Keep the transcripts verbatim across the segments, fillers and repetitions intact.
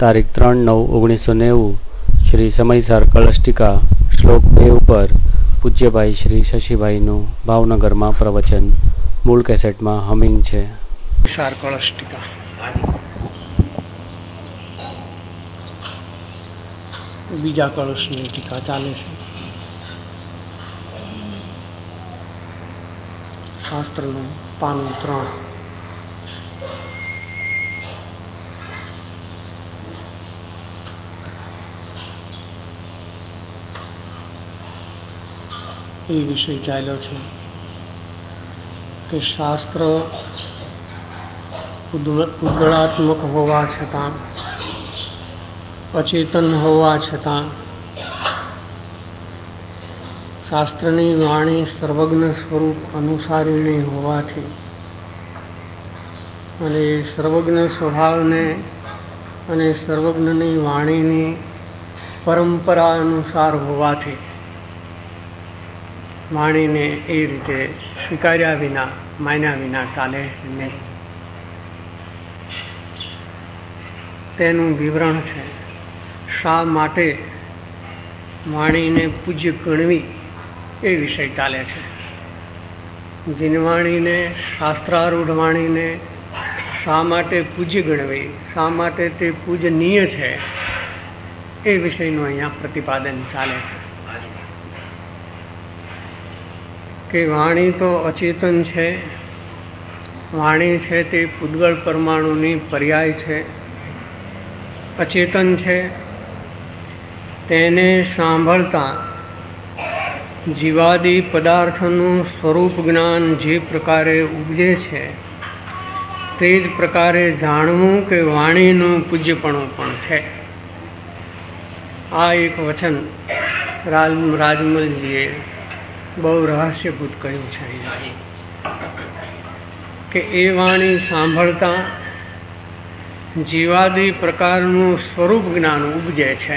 તારીખ ત્રણ નવ ઓગણીસો નેવું શ્રી સમયસાર કલષ્ટિકા શ્લોક બે ઉપર પૂજ્યભાઈ શ્રી શશીભાઈનું ભાવનગરમાં પ્રવચન મૂળ કેસેટમાં હમિંગ છે. સાર કલષ્ટિકા બીજા કળશની ટીકા ચાલે છે. શાસ્ત્રનું પાનું ત્રણ. એ વિષય ચાલ્યો છે કે શાસ્ત્ર ઉદ્ગળાત્મક હોવા છતાં, અચેતન હોવા છતાં શાસ્ત્રની વાણી સર્વજ્ઞ સ્વરૂપ અનુસારીણી હોવાથી અને સર્વજ્ઞ સ્વભાવને અને સર્વજ્ઞની વાણીની પરંપરા અનુસાર હોવાથી વાણીને એ રીતે સ્વીકાર્યા વિના, માન્યા વિના ચાલે નહીં. તેનું વિવરણ છે. શા માટે વાણીને પૂજ્ય ગણવી એ વિષય ચાલે છે. જીનવાણીને, શાસ્ત્રારૂઢ વાણીને શા માટે પૂજ્ય ગણવી, શા માટે તે પૂજનીય છે, એ વિષયનું અહીંયા પ્રતિપાદન ચાલે છે. કે વાણી તો અચેતન છે, વાણી છે તે પૂદગળ પરમાણુની પર્યાય છે, અચેતન છે. તેને સાંભળતા જીવાદી પદાર્થનું સ્વરૂપ જ્ઞાન જે પ્રકારે ઉપજે છે તે જ પ્રકારે જાણવું કે વાણીનું પૂજ્યપણું પણ છે. આ એક વચન રાજ રાજમલજીએ બહુ રહસ્યભૂત કહ્યું છે કે એ વાણી સાંભળતા જીવાદી પ્રકારનું સ્વરૂપ જ્ઞાન ઉપજે છે.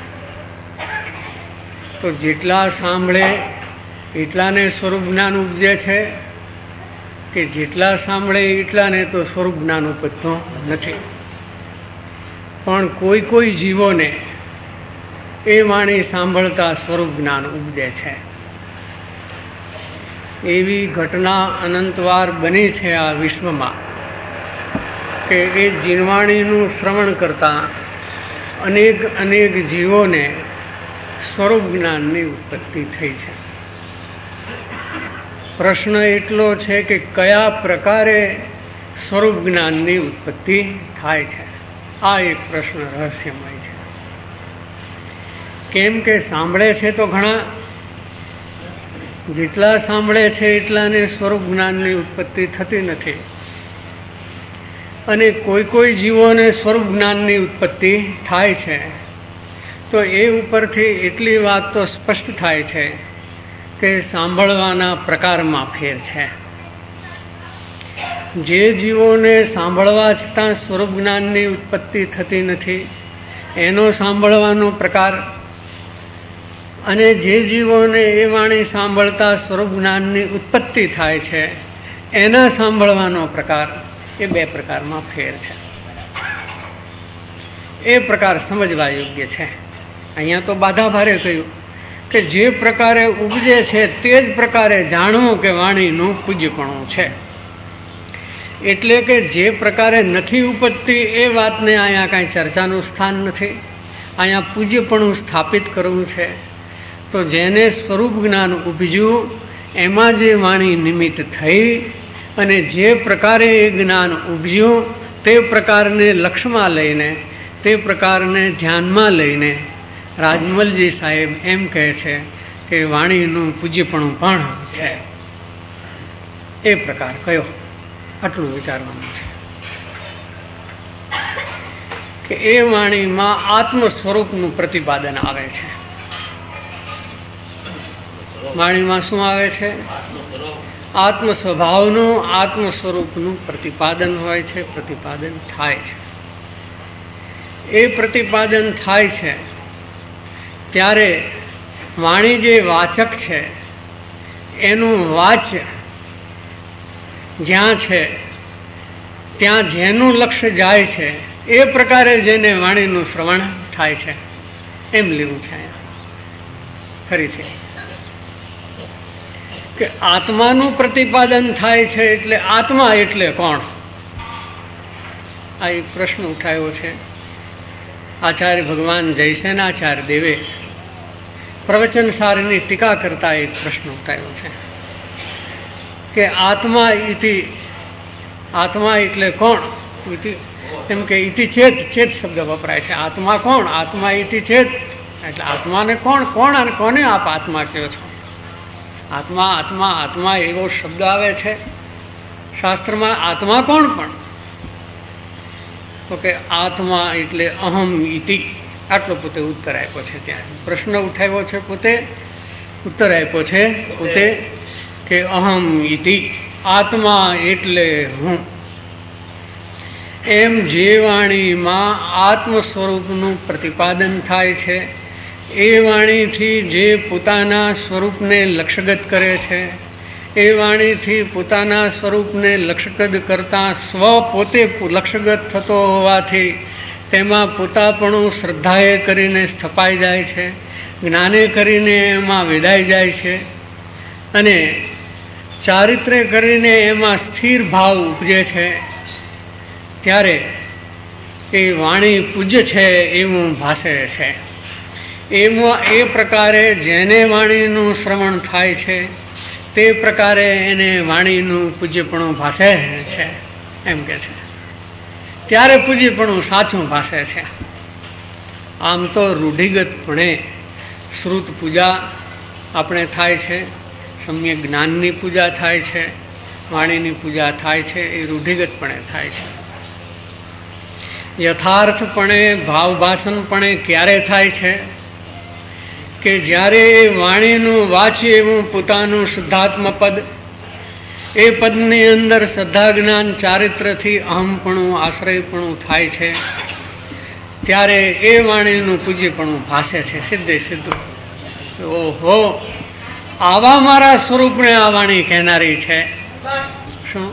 તો જેટલા સાંભળે એટલાને સ્વરૂપ જ્ઞાન ઉપજે છે કે જેટલા સાંભળે એટલાને તો સ્વરૂપ જ્ઞાન ઉપજતું નથી. પણ કોઈ કોઈ જીવોને એ વાણી સાંભળતા સ્વરૂપ જ્ઞાન ઉપજે છે. એવી ઘટના અનંતવાર બની છે આ વિશ્વમાં કે એ જીનવાણીનું શ્રવણ કરતા અનેક અનેક જીવોને સ્વરૂપ જ્ઞાનની ઉત્પત્તિ થઈ છે. પ્રશ્ન એટલો છે કે કયા પ્રકારે સ્વરૂપ જ્ઞાનની ઉત્પત્તિ થાય છે. આ એક પ્રશ્ન રહસ્યમય છે. કેમ કે સાંભળે છે તો ઘણા, જેટલા સાંભળે છે એટલાને સ્વરૂપ જ્ઞાનની ઉત્પત્તિ થતી નથી. અને કોઈ કોઈ જીવોને સ્વરૂપ જ્ઞાનની ઉત્પત્તિ થાય છે. તો એ ઉપરથી એટલી વાત તો સ્પષ્ટ થાય છે કે સાંભળવાના પ્રકારમાં ફેર છે. જે જીવોને સાંભળવા છતાં સ્વરૂપ જ્ઞાનની ઉત્પત્તિ થતી નથી એનો સાંભળવાનો પ્રકાર, અને જે જીવોને એ વાણી સાંભળતા સ્વરૂપ જ્ઞાનની ઉત્પત્તિ થાય છે એના સાંભળવાનો પ્રકાર, એ બે પ્રકારમાં ફેર છે. એ પ્રકાર સમજવા યોગ્ય છે. અહીંયા તો બાધા ભારે કહ્યું કે જે પ્રકારે ઉપજે છે તે જ પ્રકારે જાણવું કે વાણીનું પૂજ્યપણું છે. એટલે કે જે પ્રકારે નથી ઉપજતી એ વાતને અહીંયા કાંઈ ચર્ચાનું સ્થાન નથી. અહીંયા પૂજ્યપણું સ્થાપિત કરવું છે. તો જેને સ્વરૂપ જ્ઞાન ઉપજ્યું એમાં જે વાણી નિમિત્ત થઈ અને જે પ્રકારે એ જ્ઞાન ઉપજ્યું તે પ્રકારને લક્ષ્યમાં લઈને, તે પ્રકારને ધ્યાનમાં લઈને રાજમલજી સાહેબ એમ કહે છે કે વાણીનું પૂજ્યપણું પણ છે. એ પ્રકાર કયો, આટલું વિચારવાનું છે કે એ વાણીમાં આત્મ સ્વરૂપનું પ્રતિપાદન આવે છે. વાણીમાં શું આવે છે? આત્મ સ્વભાવનું, આત્મ સ્વરૂપનું પ્રતિપાદન હોય છે, પ્રતિપાદન થાય છે. એ પ્રતિપાદન થાય છે ત્યારે વાણી જે વાચક છે એનું વાચ્ય જ્યાં છે ત્યાં જેનું લક્ષ્ય જાય છે એ પ્રકારે જેને વાણીનું શ્રવણ થાય છે એમ લેવું છે અહીંયા ફરીથી કે આત્માનું પ્રતિપાદન થાય છે એટલે આત્મા એટલે કોણ? આ એક પ્રશ્ન ઉઠાવ્યો છે. આચાર્ય ભગવાન જયસેનાચાર્ય દેવે પ્રવચન સારની ટીકા કરતા એક પ્રશ્ન ઉઠાવ્યો છે કે આત્મા ઇતિ, આત્મા એટલે કોણ? ઇતિ એમ કે ઇતિ ચેત, ચેત શબ્દ વપરાય છે. આત્મા કોણ? આત્મા ઇતિ ચેત એટલે આત્માને કોણ? કોણ અને કોને આપ આત્મા કહો છો? આત્મા આત્મા આત્મા એવો શબ્દ આવે છે શાસ્ત્રમાં. આત્મા કોણ પણ? તો કે આત્મા એટલે અહમ ઇતિ. આટલો પોતે ઉત્તર આપ્યો છે. ત્યાં પ્રશ્ન ઉઠાવ્યો છે, પોતે ઉત્તર આપ્યો છે પોતે કે અહમ ઇતિ, આત્મા એટલે હું. એમ જે વાણીમાં આત્મ સ્વરૂપનું પ્રતિપાદન થાય છે એ વાણીથી જે પોતાના સ્વરૂપને લક્ષ્યગત કરે છે, એ વાણીથી પોતાના સ્વરૂપને લક્ષ્યગત કરતાં સ્વ પોતે લક્ષ્યગત થતો હોવાથી તેમાં પોતાપણું શ્રદ્ધાએ કરીને સ્થપાઈ જાય છે, જ્ઞાને કરીને એમાં વેદાઈ જાય છે અને ચારિત્ર્ય કરીને એમાં સ્થિર ભાવ ઉપજે છે. ત્યારે એ વાણી પૂજ્ય છે એવું ભાસે છે. એમાં એ પ્રકારે જેને વાણીનું શ્રવણ થાય છે તે પ્રકારે એને વાણીનું પૂજ્યપણું ભાસે છે એમ કે છે. ત્યારે પૂજ્યપણું સાચું ભાસે છે. આમ તો રૂઢિગતપણે શ્રુત પૂજા આપણે થાય છે, સમ્યક જ્ઞાનની પૂજા થાય છે, વાણીની પૂજા થાય છે, એ રૂઢિગતપણે થાય છે. યથાર્થપણે ભાવભાષણપણે ક્યારે થાય છે કે જ્યારે એ વાણીનું વાંચી એવું પોતાનું શુદ્ધાત્મ પદ, એ પદની અંદર શ્રદ્ધા જ્ઞાન ચારિત્રથી અહમપણું આશ્રયપણું થાય છે ત્યારે એ વાણીનું પૂજ્યપણું ભાસે છે સિદ્ધે સીધું. ઓહો, આવા મારા સ્વરૂપને આ વાણી કહેનારી છે. શું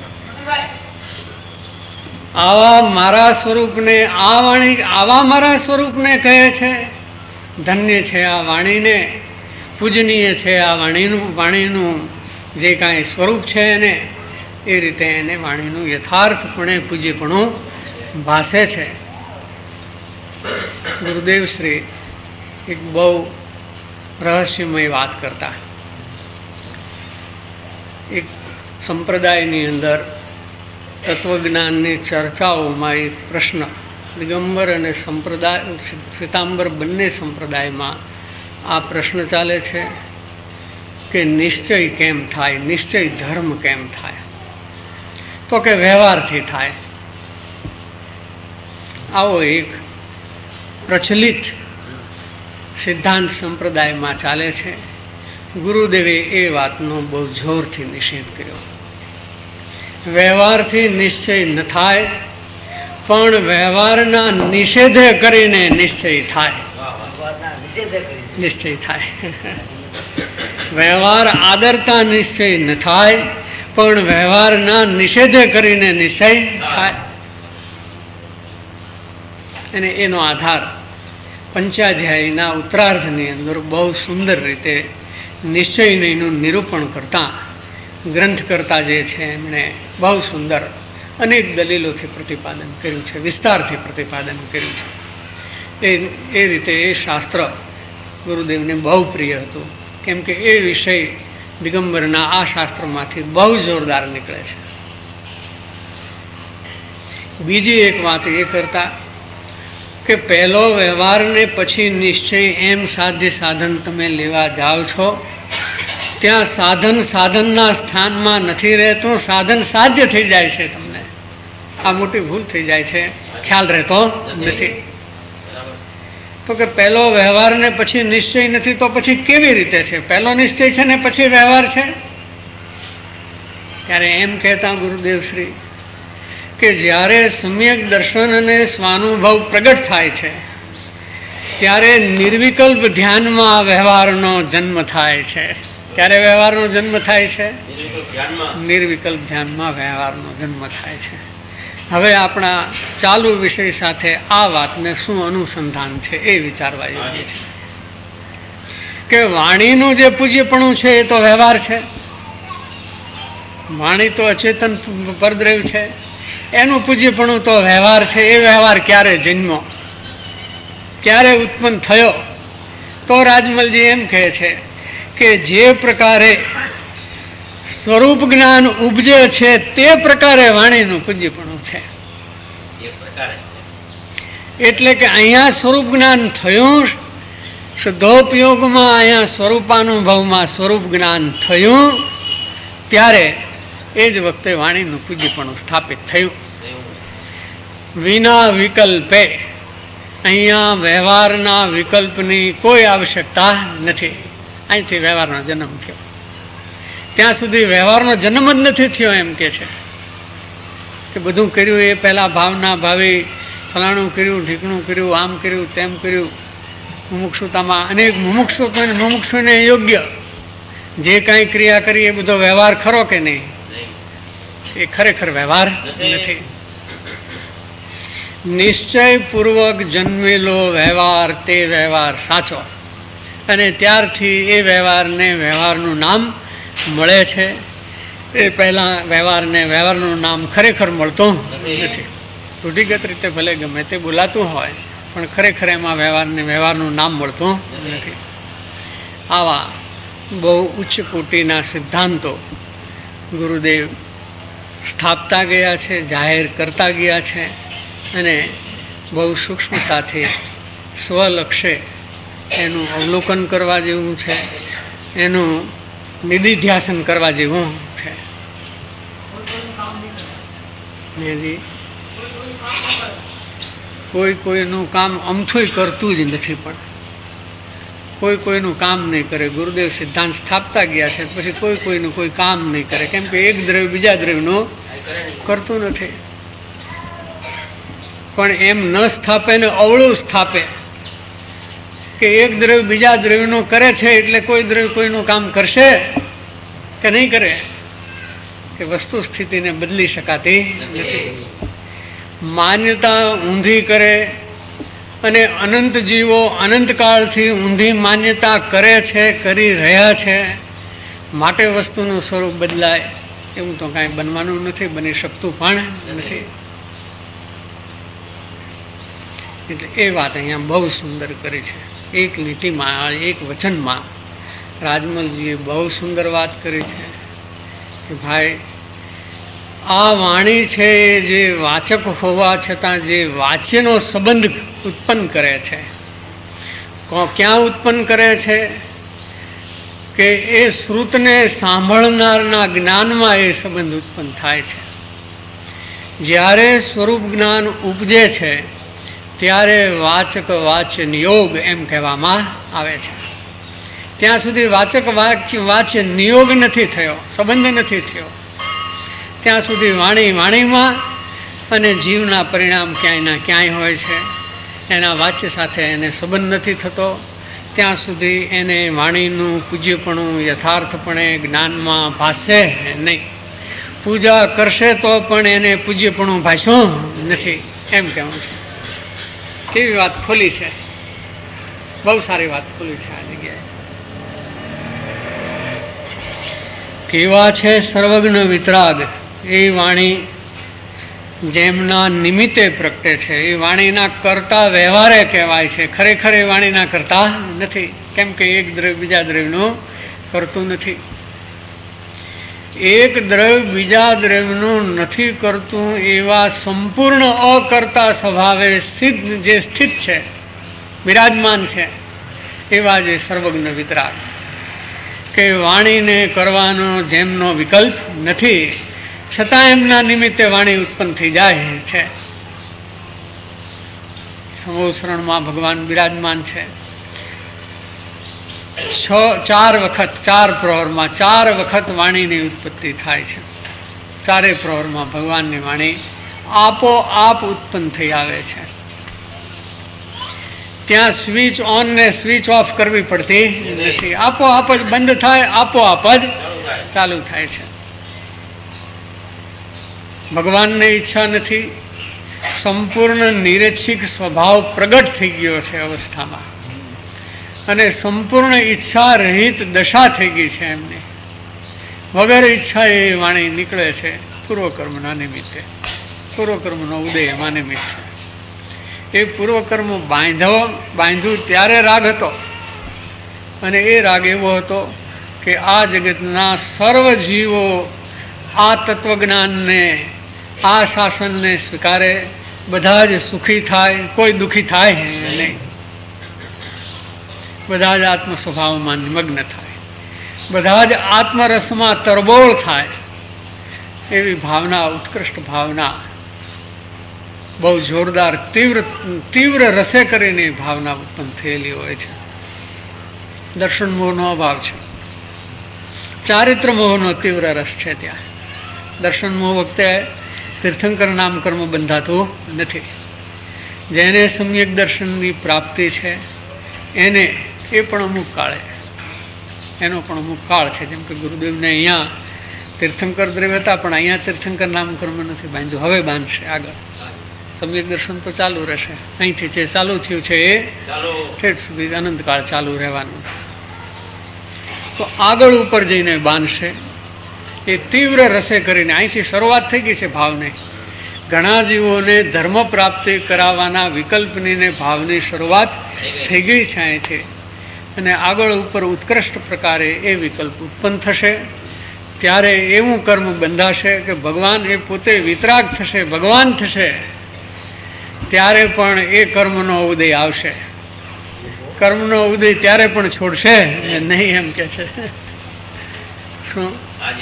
આવા મારા સ્વરૂપને આ વાણી આવા મારા સ્વરૂપને કહે છે? ધન્ય છે આ વાણીને, પૂજનીય છે આ વાણીનું વાણીનું જે કાંઈ સ્વરૂપ છે એને, એ રીતે એને વાણીનું યથાર્થપણે પૂજ્યપણું ભાસે છે. ગુરુદેવ શ્રી એક બહુ રહસ્યમય વાત કરતા. એક સંપ્રદાયની અંદર તત્વજ્ઞાનની ચર્ચાઓમાં એક પ્રશ્ન, દિગંબર અને સંપ્રદાય શ્વેતાંબર બંને સંપ્રદાયમાં આ પ્રશ્ન ચાલે છે કે નિશ્ચય કેમ થાય, નિશ્ચય ધર્મ કેમ થાય? તો કે વ્યવહારથી થાય. આવો એક પ્રચલિત સિદ્ધાંત સંપ્રદાયમાં ચાલે છે. ગુરુદેવે એ વાતનો બહુ જોરથી નિષેધ કર્યો. વ્યવહારથી નિશ્ચય ન થાય, પણ વ્યવહારના નિષેધે કરીને નિશ્ચય થાય. નિશ્ચય થાય. વ્યવહાર આદરતા નિશ્ચય ન થાય, પણ વ્યવહારના નિષેધે કરીને નિશ્ચય થાય. અને એનો આધાર પંચાધ્યાયના ઉત્તરાર્ધની અંદર બહુ સુંદર રીતે નિશ્ચયનું નિરૂપણ કરતા ગ્રંથ કરતા જે છે એમણે બહુ સુંદર અનેક દલીલોથી પ્રતિપાદન કર્યું છે, વિસ્તારથી પ્રતિપાદન કર્યું છે. એ એ રીતે એ શાસ્ત્ર ગુરુદેવને બહુ પ્રિય હતું, કેમ કે એ વિષય દિગંબરના આ શાસ્ત્રમાંથી બહુ જોરદાર નીકળે છે. બીજી એક વાત એ કરતા કે પહેલો વ્યવહારને પછી નિશ્ચય એમ સાધ્ય સાધન તમે લેવા જાઓ છો ત્યાં સાધન સાધનના સ્થાનમાં નથી રહેતું, સાધન સાધ્ય થઈ જાય છે. તમને આ મોટી ભૂલ થઈ જાય છે, ખ્યાલ રહેતો નથી. તો કે પહેલો વ્યવહાર ને પછી નિશ્ચય નથી, તો પછી કેવી રીતે છે? પહેલો નિશ્ચય છે ને પછી વ્યવહાર છે? ત્યારે એમ કહેતા ગુરુદેવ શ્રી કે જ્યારે સમ્યક દર્શન અને સ્વાનુભવ પ્રગટ થાય છે ત્યારે નિર્વિકલ્પ ધ્યાનમાં વ્યવહારનો જન્મ થાય છે. ક્યારે વ્યવહારનો જન્મ થાય છે? નિર્વિકલ્પ ધ્યાનમાં વ્યવહારનો જન્મ થાય છે. હવે આપણા ચાલુ વિષય સાથે આ વાતને શું અનુસંધાન છે એ વિચારવા યોગ્ય છે કે વાણીનું જે પૂજ્યપણું છે એ તો વ્યવહાર છે. વાણી તો અચેતન પરદ્રવ છે, એનું પૂજ્યપણું તો વ્યવહાર છે. એ વ્યવહાર ક્યારે જન્મ્યો, ક્યારે ઉત્પન્ન થયો? તો રાજમલજી એમ કહે છે કે જે પ્રકારે સ્વરૂપ જ્ઞાન ઉપજે છે તે પ્રકારે વાણીનું પૂજ્યપણું છે. એટલે કે અહીંયા સ્વરૂપ જ્ઞાન થયું, શુદ્ધોપયોગમાં અહીંયા સ્વરૂપાનુભવમાં સ્વરૂપ જ્ઞાન થયું, ત્યારે એ જ વખતે વાણીનું પૂજ્યપણું સ્થાપિત થયું. વિના વિકલ્પે અહીંયા વ્યવહારના વિકલ્પની કોઈ આવશ્યકતા નથી. અહીંથી વ્યવહારનો જન્મ થયો, ત્યાં સુધી વ્યવહારનો જન્મ જ નથી થયો. એમ કે છે કે બધું કર્યું એ પહેલાં ભાવના ભાવી ફલાણું કર્યું, ઢીકણું કર્યું, આમ કર્યું, તેમ કર્યું. મુમુક્ષુતામાં અનેક મુમુક્ષુ મુમુક્ષુને યોગ્ય જે કાંઈ ક્રિયા કરી એ બધો વ્યવહાર ખરો કે નહીં? એ ખરેખર વ્યવહાર નથી. નિશ્ચયપૂર્વક જન્મેલો વ્યવહાર તે વ્યવહાર સાચો, અને ત્યારથી એ વ્યવહારને વ્યવહારનું નામ મળે છે. એ પહેલાં વ્યવહારને વ્યવહારનું નામ ખરેખર મળતું નથી. રૂઢિગત રીતે ભલે ગમે તે બોલાતું હોય, પણ ખરેખર એમાં વ્યવહારને વ્યવહારનું નામ મળતું નથી. આવા બહુ ઉચ્ચ કોટીના સિદ્ધાંતો ગુરુદેવ સ્થાપતા ગયા છે, જાહેર કરતા ગયા છે, અને બહુ સૂક્ષ્મતાથી સ્વલક્ષે એનું અવલોકન કરવા જેવું છે, એનું નિધિધ્યાસન કરવા જેવું છે. કોઈ કોઈનું કામ અમથું કરતું જ નથી, પણ કોઈ કોઈનું કામ નહીં કરે. ગુરુદેવ સિદ્ધાંત સ્થાપતા ગયા છે, પછી કોઈ કોઈનું કોઈ કામ નહીં કરે, કેમ કે એક દ્રવ્ય બીજા દ્રવ્યનું કરતું નથી. પણ એમ ન સ્થાપે ને અવળું સ્થાપે કે એક દ્રવ્ય બીજા દ્રવ્યનું કરે છે એટલે કોઈ દ્રવ્ય કોઈનું કામ કરશે કે નહીં કરે, તે વસ્તુ સ્થિતિને બદલી શકાતી નથી. માન્યતા ઊંધી કરે, અને અનંત જીવો અનંતકાળથી ઊંધી માન્યતા કરે છે, કરી રહ્યા છે, માટે વસ્તુનું સ્વરૂપ બદલાય એવું તો કાંઈ બનવાનું નથી, બની શકતું પણ નથી. એટલે એ વાત અહીંયા બહુ સુંદર કરી છે. એક લીટીમાં, એક વચનમાં રાજમલજીએ બહુ સુંદર વાત કરી છે કે ભાઈ આ વાણી છે જે વાચક હોવા છતાં જે વાચ્યનો સંબંધ ઉત્પન્ન કરે છે, ક્યાં ઉત્પન્ન કરે છે કે એ શ્રુતને સાંભળનારના જ્ઞાનમાં એ સંબંધ ઉત્પન્ન થાય છે. જ્યારે સ્વરૂપ જ્ઞાન ઉપજે છે ત્યારે વાચક વાચ્ય નિયોગ એમ કહેવામાં આવે છે. ત્યાં સુધી વાચક વાક્ય વાચ્ય નિયોગ નથી થયો, સંબંધ નથી થયો, ત્યાં સુધી વાણી વાણીમાં અને જીવના પરિણામ ક્યાંયના ક્યાંય હોય છે. એના વાચ્ય સાથે એને સંબંધ નથી થતો, ત્યાં સુધી એને વાણીનું પૂજ્યપણું યથાર્થપણે જ્ઞાનમાં ભાષશે નહીં. પૂજા કરશે તો પણ એને પૂજ્યપણું ભાષ્યું નથી, એમ કહેવું છે. કેવી વાત ખોલી છે, બહુ સારી વાત ખોલી છે આ જગ્યાએ. કેવા છે સર્વજ્ઞ વિતરાગ, એ વાણી જેમના નિમિત્તે પ્રગટે છે, એ વાણીના કરતા વ્યવહારે કહેવાય છે. ખરેખર એ વાણીના કરતા નથી, કેમ કે એક દ્રવ્ય બીજા દ્રવ્યનું કરતું નથી. એક દ્રવ્ય બીજા દ્રવ્યનું નથી કરતું એવા સંપૂર્ણ અકર્તા સ્વભાવે સિદ્ધ જે સ્થિત છે, બિરાજમાન છે, એવા જે સર્વજ્ઞ વિતરાગ, કે વાણીને કરવાનો જેમનો વિકલ્પ નથી, છતાં એમના નિમિત્તે વાણી ઉત્પન્ન થઈ જાય છે. સમોસરણમાં ભગવાન બિરાજમાન છે. છ ચાર વખત ચાર પ્રહરમાં ચાર વખત વાણીની ઉત્પત્તિ થાય છે. ચારે પ્રહરમાં ભગવાનની વાણી આપોઆપ ઉત્પન્ન થઈ આવે છે. ત્યાં સ્વિચ ઓન ને સ્વિચ ઓફ કરવી પડતી નથી, આપોઆપ જ બંધ થાય, આપોઆપ જ ચાલુ થાય છે. ભગવાનને ઈચ્છા નથી, સંપૂર્ણ નિરક્ષિક સ્વભાવ પ્રગટ થઈ ગયો છે અવસ્થામાં, અને સંપૂર્ણ ઈચ્છા રહિત દશા થઈ ગઈ છે એમની. વગર ઈચ્છા એ વાણી નીકળે છે પૂર્વકર્મના નિમિત્તે. પૂર્વકર્મનો ઉદય એમાં નિમિત્ત છે. એ પૂર્વકર્મ બાંધો બાંધ્યું ત્યારે રાગ હતો, અને એ રાગ એવો હતો કે આ જગતના સર્વ જીવો આ તત્વજ્ઞાનને, આ શાસનને સ્વીકારે, બધા જ સુખી થાય, કોઈ દુઃખી થાય નહીં, બધા જ આત્મ સ્વભાવમાં નિમગ્ન થાય, બધા જ આત્મરસમાં તરબોળ થાય, એવી ભાવના, ઉત્કૃષ્ટ ભાવના, બહુ જોરદાર તીવ્ર તીવ્ર રસે કરીને ભાવના ઉત્પન્ન થયેલી હોય છે. દર્શન મોહનો અભાવ છે, ચારિત્ર મોહનો તીવ્ર રસ છે ત્યાં. દર્શન મોહ વખતે તીર્થંકર નામ કર્મ બંધાતું નથી. જેને સમ્યક દર્શનની પ્રાપ્તિ છે એને એ પણ અમુક કાળે, એનો પણ અમુક કાળ છે. જેમ કે ગુરુદેવને અહીંયા તીર્થંકર દ્રવ્ય હતા, પણ અહીંયા તીર્થંકર નામ કર્મ નથી બાંધ્યું, હવે બાંધશે આગળ. સમ્યક દર્શન તો ચાલુ રહેશે, અહીંથી જે ચાલુ થયું છે એ ઠેઠ સુધી અનંતકાળ ચાલુ રહેવાનું છે. તો આગળ ઉપર જઈને બાંધશે. એ તીવ્ર રસે કરીને અહીંથી શરૂઆત થઈ ગઈ છે ભાવને. ઘણા જીવોને ધર્મ પ્રાપ્તિ કરાવવાના વિકલ્પની ને ભાવની શરૂઆત થઈ ગઈ છે અહીંથી, અને આગળ ઉપર ઉત્કૃષ્ટ પ્રકારે એ વિકલ્પ ઉત્પન્ન થશે. ત્યારે એવું કર્મ બંધાશે કે ભગવાન એ પોતે વિતરાગ થશે, ભગવાન થશે, ત્યારે પણ એ કર્મનો ઉદય આવશે. કર્મનો ઉદય ત્યારે પણ છોડશે નહીં, એમ કે છે. શું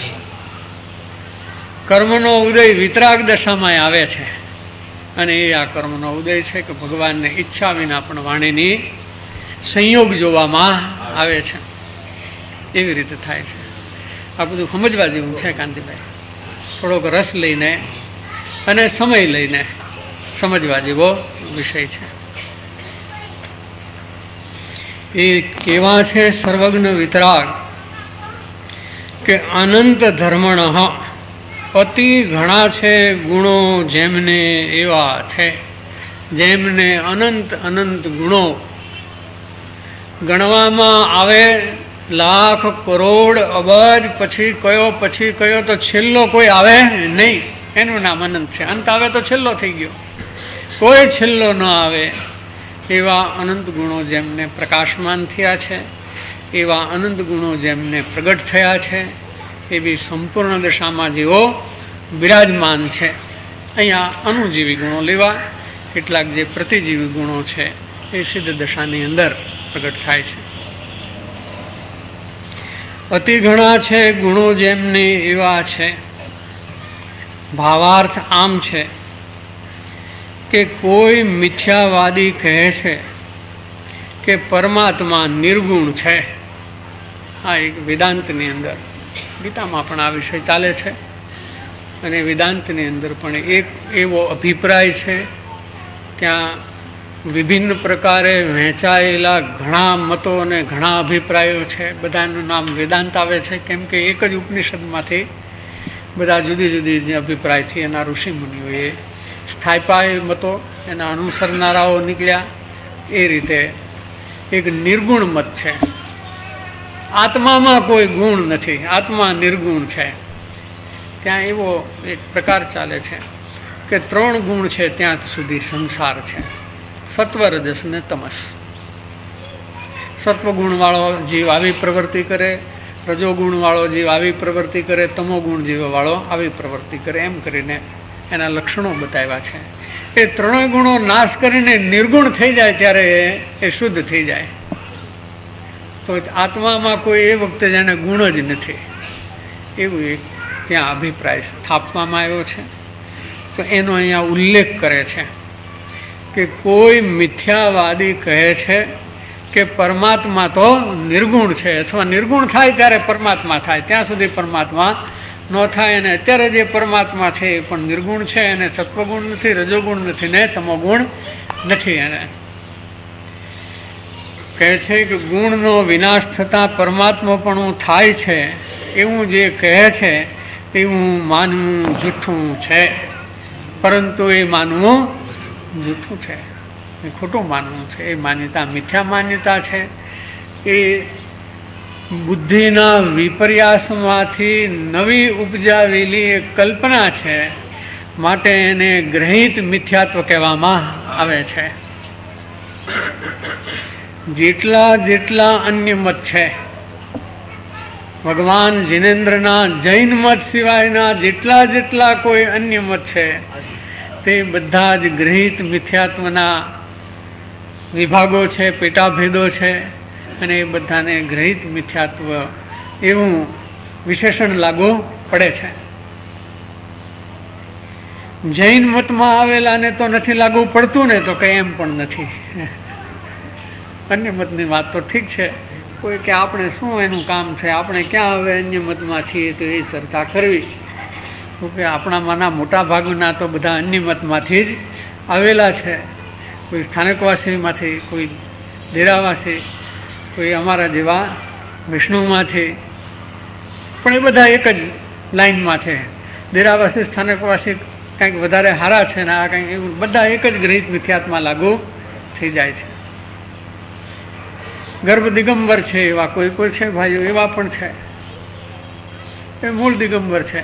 કર્મનો ઉદય વિતરાગ દશામાં આવે છે, અને એ આ કર્મનો ઉદય છે કે ભગવાનને ઈચ્છા વિના પણ વાણીની સંયોગ જોવામાં આવે છે. એવી રીતે થાય છે. આ બધું સમજવા જેવું છે કાંતિભાઈ. થોડોક રસ લઈને અને સમય લઈને સમજવા જેવો વિષય છે. એ કેવા છે સર્વજ્ઞ વિતરાગ કે અનંત ધર્મણ, અતિ ઘણા છે ગુણો જેમને એવા છે, જેમને અનંત અનંત ગુણો ગણવામાં આવે, લાખ કરોડ અબજ, પછી કયો પછી કયો તો છેલ્લો કોઈ આવે નહીં. એનું નામ અનંત છે. અંત આવે તો છેલ્લો થઈ ગયો, કોઈ છેલ્લો ન આવે. એવા અનંત ગુણો જેમને પ્રકાશમાન થયા છે, એવા અનંત ગુણો જેમને પ્રગટ થયા છે, એવી સંપૂર્ણ દશામાં જેઓ બિરાજમાન છે. અહીંયા અનુજીવી ગુણો લેવા, કેટલાક જે પ્રતિજીવી ગુણો છે એ સિદ્ધ દશાની અંદર પ્રગટ થાય છે. અતિ ઘણા છે ગુણો જેમને એવા છે. ભાવાર્થ આમ છે કે કોઈ મિથ્યાવાદી કહે છે કે પરમાત્મા નિર્ગુણ છે. આ એક વેદાંતની અંદર, ગીતામાં પણ આ વિષય ચાલે છે, અને વેદાંતની અંદર પણ એક એવો અભિપ્રાય છે. ત્યાં વિભિન્ન પ્રકારે વહેંચાયેલા ઘણા મતો અને ઘણા અભિપ્રાયો છે. બધાનું નામ વેદાંત આવે છે, કેમ કે એક જ ઉપનિષદમાંથી બધા જુદી જુદી અભિપ્રાયથી એના ઋષિ મુનિઓએ સ્થાપ્યા મતો, એના અનુસરનારાઓ નીકળ્યા. એ રીતે એક નિર્ગુણ મત છે. આત્મામાં કોઈ ગુણ નથી, આત્મા નિર્ગુણ છે. ત્યાં એવો એક પ્રકાર ચાલે છે કે ત્રણ ગુણ છે ત્યાં સુધી સંસાર છે: સત્વ, રજસ ને તમસ. સત્વગુણવાળો જીવ આવી પ્રવૃત્તિ કરે, રજોગુણવાળો જીવ આવી પ્રવૃત્તિ કરે, તમોગુણ જીવવાળો આવી પ્રવૃત્તિ કરે. એમ કરીને એના લક્ષણો બતાવ્યા છે. એ ત્રણેય ગુણો નાશ કરીને નિર્ગુણ થઈ જાય ત્યારે એ શુદ્ધ થઈ જાય. તો આત્મામાં કોઈ એ વખતે જેને ગુણ જ નથી, એવું એક ત્યાં અભિપ્રાય સ્થાપવામાં આવ્યો છે. તો એનો અહીંયા ઉલ્લેખ કરે છે કે કોઈ મિથ્યાવાદી કહે છે કે પરમાત્મા તો નિર્ગુણ છે, અથવા નિર્ગુણ થાય ત્યારે પરમાત્મા થાય, ત્યાં સુધી પરમાત્મા ન થાય. અને અત્યારે જે પરમાત્મા છે એ પણ નિર્ગુણ છે, અને સત્વગુણ નથી, રજોગુણ નથી ને તમોગુણ નથી. એને કહે છે કે ગુણનો વિનાશ થતાં પરમાત્મા પણ થાય છે, એવું જે કહે છે એવું માનવું જૂઠું છે, પરંતુ એ માનવું જૂઠું છે, એ ખોટું માનવું છે. એ માન્યતા મિથ્યા માન્યતા છે. એ બુદ્ધિના વિપર્યાસમાંથી નવી ઉપજાવેલી એક કલ્પના છે, માટે એને ગ્રહિત મિથ્યાત્વ કહેવામાં આવે છે. જેટલા જેટલા અન્ય મત છે, ભગવાન જિનેન્દ્રના જૈન મત સિવાયના જેટલા જેટલા કોઈ અન્ય મત છે, તે બધા જ ગ્રહિત મિથ્યાત્વના વિભાગો છે, પેટાભેદો છે, અને એ બધાને ગ્રહિત મિથ્યાત્વ એવું વિશેષણ લાગુ પડે છે. જૈન મતમાં આવેલાને તો નથી લાગુ પડતું ને, તો કંઈ એમ પણ નથી. અન્ય મતની વાત તો ઠીક છે, કોઈ કે આપણે શું એનું કામ છે, આપણે ક્યાં હવે અન્ય મતમાં છીએ, તો એ ચર્ચા કરવી. તો કે આપણામાંના મોટા ભાગના તો બધા અન્ય મતમાંથી જ આવેલા છે. કોઈ સ્થાનકવાસીમાંથી, કોઈ ડેરાવાસી, કોઈ અમારા જેવા વિષ્ણુમાંથી, પણ એ બધા એક જ લાઈનમાં છે. ડેરાવાસી સ્થાનકવાસી કંઈક વધારે સારા છે ને આ કંઈક એવું, બધા એક જ ગ્રહિત મિથ્યાત્વમાં લાગુ થઈ જાય છે. ગર્ભ દિગંબર છે એવા કોઈ કોઈ છે ભાઈઓ, એવા પણ છે. એ મૂળ દિગંબર છે.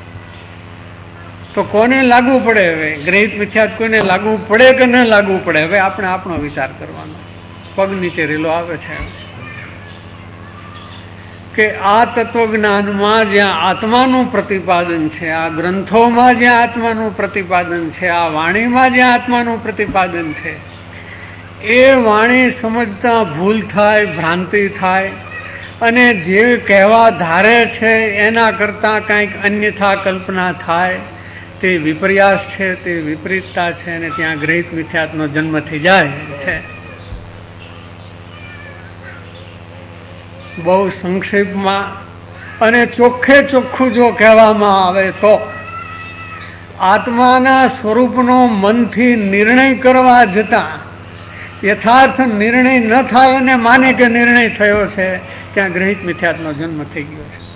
તો કોને લાગુ પડે? હવે ગ્રહિત મિથ્યાત્વ કોઈને લાગુ પડે કે ન લાગુ પડે, હવે આપણે આપણો વિચાર કરવાનો. પગ નીચે રેલો આવે છે કે આ તત્વજ્ઞાનમાં જ્યાં આત્માનું પ્રતિપાદન છે, આ ગ્રંથોમાં જ્યાં આત્માનું પ્રતિપાદન છે, આ વાણીમાં જ્યાં આત્માનું પ્રતિપાદન છે, એ વાણી સમજતા ભૂલ થાય, ભ્રાંતિ થાય, અને જે કહેવા ધારે છે એના કરતાં કંઈક અન્યથા કલ્પના થાય, તે વિપર્યાસ છે, તે વિપરીતતા છે, અને ત્યાં ગ્રહિત મિથ્યાત્વનો જન્મ થઈ જાય છે. બહુ સંક્ષેપમાં અને ચોખ્ખે ચોખ્ખું જો કહેવામાં આવે તો આત્માના સ્વરૂપનો મનથી નિર્ણય કરવા જતાં યથાર્થ નિર્ણય ન થાય અને માને કે નિર્ણય થયો છે, ત્યાં ગ્રહિત મિથ્યાત્વનો જન્મ થઈ ગયો છે.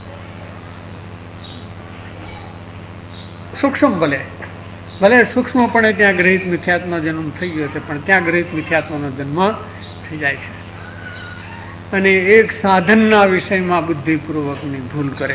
સૂક્ષ્મ ભલે ભલે સૂક્ષ્મપણે ત્યાં ગ્રહિત મિથ્યાત્વનો જન્મ થઈ ગયો છે, પણ ત્યાં ગ્રહિત મિથ્યાત્વનો જન્મ થઈ જાય છે. અને એક સાધનના વિષયમાં બુદ્ધિપૂર્વકની ભૂલ કરે.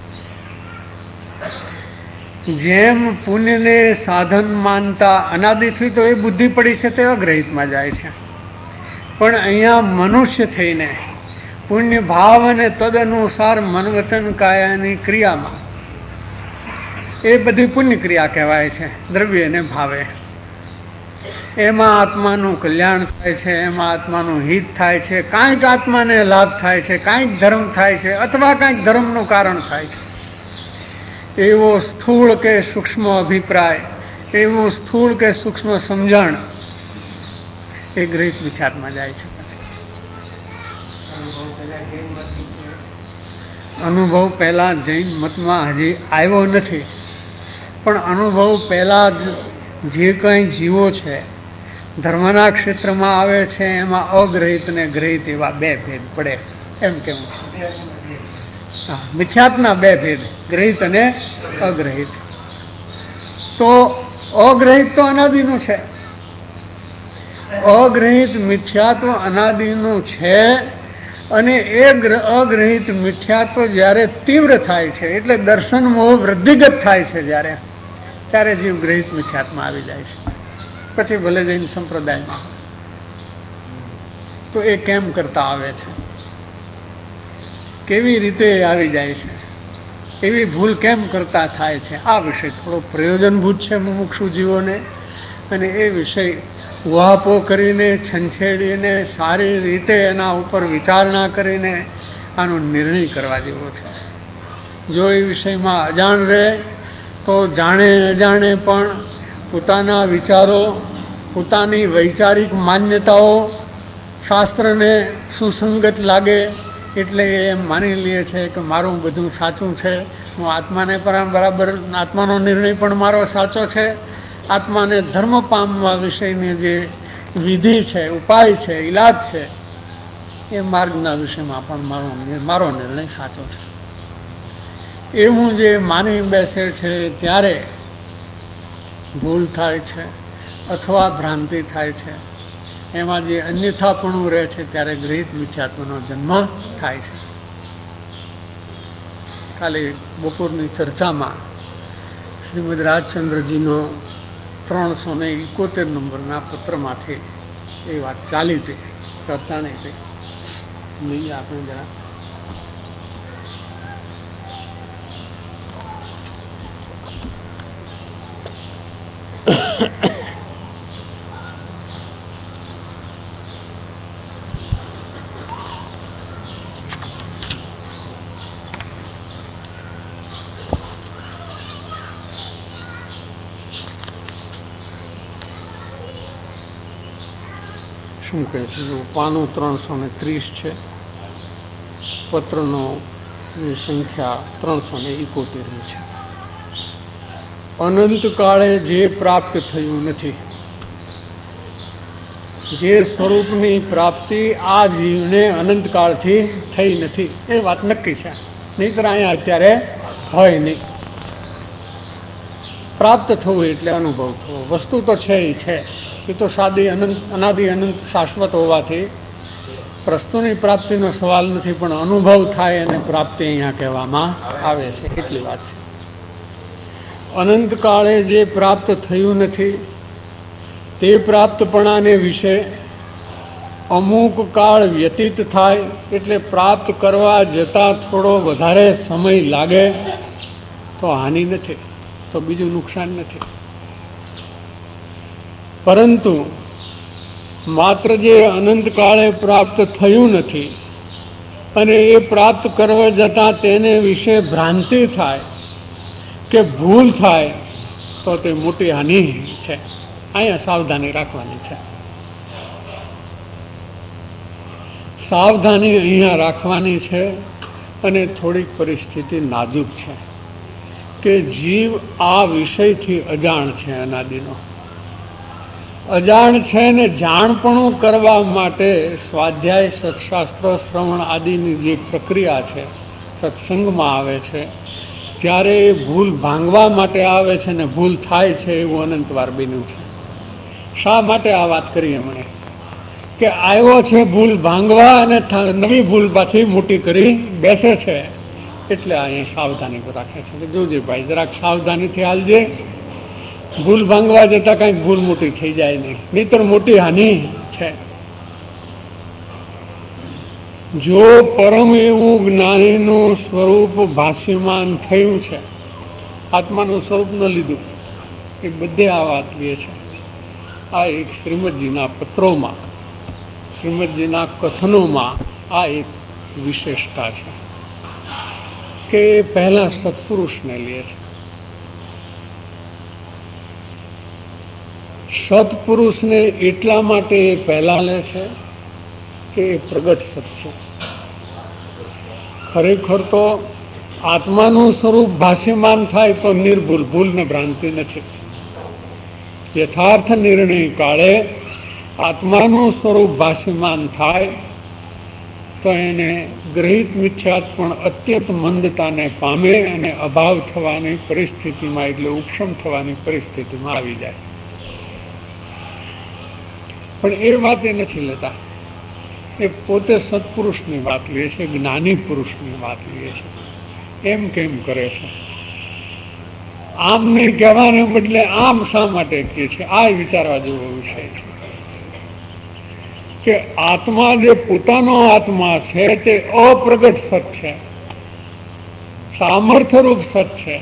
જેમ પુણ્યને સાધન માનતા અનાદિથી તો એ બુદ્ધિ પડી છે તે અગ્રહિતમાં જાય છે, પણ અહીંયા મનુષ્ય થઈને પુણ્ય ભાવ અને તદ અનુસાર મન વચન કાયાની ક્રિયામાં એ બધી પુણ્ય ક્રિયા કહેવાય છે, દ્રવ્ય અને ભાવે. એમાં આત્માનું કલ્યાણ થાય છે, એમાં આત્માનું હિત થાય છે, કાંઈક આત્માને લાભ થાય છે, કાંઈક ધર્મ થાય છે, અથવા કાંઈક ધર્મનું કારણ થાય છે. એવો સ્થૂળ કે સૂક્ષ્મ અભિપ્રાય, એવું સ્થૂળ કે સૂક્ષ્મ સમજણ એ ગ્રહિત મિથ્યાત્વમાં જાય છે. અનુભવ પહેલા જૈન મતમાં હજી આવ્યો નથી, પણ અનુભવ પહેલા જે કંઈ જીવો છે ધર્મના ક્ષેત્રમાં આવે છે, એમાં અગ્રહિત ને ગ્રહિત એવા બે ભેદ પડે, એમ કેવું છે. હા, મિથ્યાત્વના બે ભેદ, ગ્રહિત અને અગ્રહિત. તો અગ્રહિત તો અનાદિનું છે, અગ્રહિત મિથ્યાત્વ અનાદિનું છે, અને એ અગ્રહિત મિથ્યાત્વ જ્યારે તીવ્ર થાય છે, એટલે દર્શન મોહ વૃદ્ધિગત થાય છે જ્યારે, ત્યારે જીવ ગ્રહિત મિથ્યાત્વમાં આવી જાય છે. પછી ભલે જૈન સંપ્રદાયમાં તો એ કેમ કરતા આવે છે, કેવી રીતે આવી જાય છે, એવી ભૂલ કેમ કરતા થાય છે, આ વિષય થોડો પ્રયોજનભૂત છે મુમુક્ષુ જીવોને, અને એ વિષય ઉહાપો કરીને છંછેડીને સારી રીતે એના ઉપર વિચારણા કરીને આનો નિર્ણય કરવા જેવો છે. જો એ વિષયમાં અજાણ રહે તો જાણે અજાણે પણ પોતાના વિચારો, પોતાની વૈચારિક માન્યતાઓ શાસ્ત્રને સુસંગત લાગે એટલે એમ માની લે છે કે મારું બધું સાચું છે, હું આત્માને પણ બરાબર, આત્માનો નિર્ણય પણ મારો સાચો છે, આત્માને ધર્મ પામવા વિષયની જે વિધિ છે, ઉપાય છે, ઈલાજ છે, એ માર્ગના વિષયમાં પણ મારો મારો નિર્ણય સાચો છે. એવું જે માની બેસે છે ત્યારે ભૂલ થાય છે અથવા ભ્રાંતિ થાય છે. એમાં જે અન્યથાપણું રહે છે ત્યારે ગૃહિત મિથ્યાત્વનો જન્મ થાય છે. ખાલી બપોરની ચર્ચામાં શ્રીમદ રાજચંદ્રજીનો ત્રણસો ને એકોતેર નંબરના પત્રમાંથી એ વાત ચાલી હતી, ચર્ચા નહીં થઈ. જોઈએ આપણે જરા. શું કહે છે? પાનું ત્રણસો ને ત્રીસ છે, પત્રનો સંખ્યા ત્રણસો ને એકોતેરની છે. અનંત કાળે જે પ્રાપ્ત થયું નથી, જે સ્વરૂપની પ્રાપ્તિ આ જીવને અનંતકાળથી થઈ નથી, એ વાત નક્કી છે. નહીંતર અહીંયા અત્યારે હોય નહીં. પ્રાપ્ત થવું એટલે અનુભવ થવો. વસ્તુ તો છે એ છે, એ તો સાદી અનંત અનાદિ અનંત શાશ્વત હોવાથી પ્રસ્તુની પ્રાપ્તિનો સવાલ નથી, પણ અનુભવ થાય અને પ્રાપ્તિ અહીંયા કહેવામાં આવે છે, એટલી વાત છે. અનંતકાળે જે પ્રાપ્ત થયું નથી તે પ્રાપ્તપણાને વિશે અમુક કાળ વ્યતીત થાય એટલે પ્રાપ્ત કરવા જતાં થોડો વધારે સમય લાગે તો હાનિ નથી, તો બીજું નુકસાન નથી. પરંતુ માત્ર જે અનંતકાળે પ્રાપ્ત થયું નથી અને એ પ્રાપ્ત કરવા જતાં તેને વિશે ભ્રાંતિ થાય કે ભૂલ થાય તો તે મોટી હાનિ છે. અહીંયા સાવધાની રાખવાની છે. સાવધાની અહીંયા રાખવાની છે. અને થોડીક પરિસ્થિતિ નાજુક છે કે જીવ આ વિષયથી અજાણ છે, અનાદિનો અજાણ છે ને જાણપણું કરવા માટે સ્વાધ્યાય, સત્શાસ્ત્ર શ્રવણ આદિની જે પ્રક્રિયા છે, સત્સંગમાં આવે છે ત્યારે એ ભૂલ ભાંગવા માટે આવે છે ને ભૂલ થાય છે. એવું અનંતવાર બન્યું છે. શા માટે આ વાત કરીએ મને કે આવ્યો છે ભૂલ ભાંગવા અને નવી ભૂલ પાછી મોટી કરી બેસે છે, એટલે અહીંયા સાવધાની રાખે છે કે જોજે ભાઈ જરાક સાવધાનીથી હાલજે, ભૂલ ભાંગવા જતાં કંઈક ભૂલ મોટી થઈ જાય નહીં, નહીંતર મોટી હાનિ છે. જો પરમ એવું જ્ઞાનીનું સ્વરૂપ ભાષ્યમાન થયું છે, આત્માનું સ્વરૂપ ન લીધું, એ બધે આ વાત લે છે. આ એક શ્રીમદજીના પત્રોમાં, શ્રીમદજીના કથનોમાં આ એક વિશેષતા છે કે પહેલા સત્પુરુષને લે છે. સત્પુરુષને એટલા માટે પહેલા લે છે કે એ પ્રગટ સત છે. ખરેખર તો આત્માનું સ્વરૂપ ભાષ્યમાન થાય તો નિર્ભૂલ, ભૂલ ને ભ્રાંતિ નથી. યથાર્થ નિર્ણય કાળે આત્માનું સ્વરૂપ ભાષ્યમાન થાય તો એને ગ્રહિત મિથ્યાત્વ પણ અત્યંત મંદતાને પામે અને અભાવ થવાની પરિસ્થિતિમાં, એટલે ઉપશમ થવાની પરિસ્થિતિમાં આવી જાય. પણ એ વાત એ નથી લેતા. એ પોતે સત્પુરુષની વાત લે છે, જ્ઞાની પુરુષની વાત લે છે. એમ કેમ કરે છે? આમ નહીં કહેવાને બદલે આમ શા માટે કહે છે? આ વિચારવા જેવો વિષય છે કે આત્મા જે પોતાનો આત્મા છે તે અપ્રગટ સત છે, સામર્થ્યરૂપ સત છે,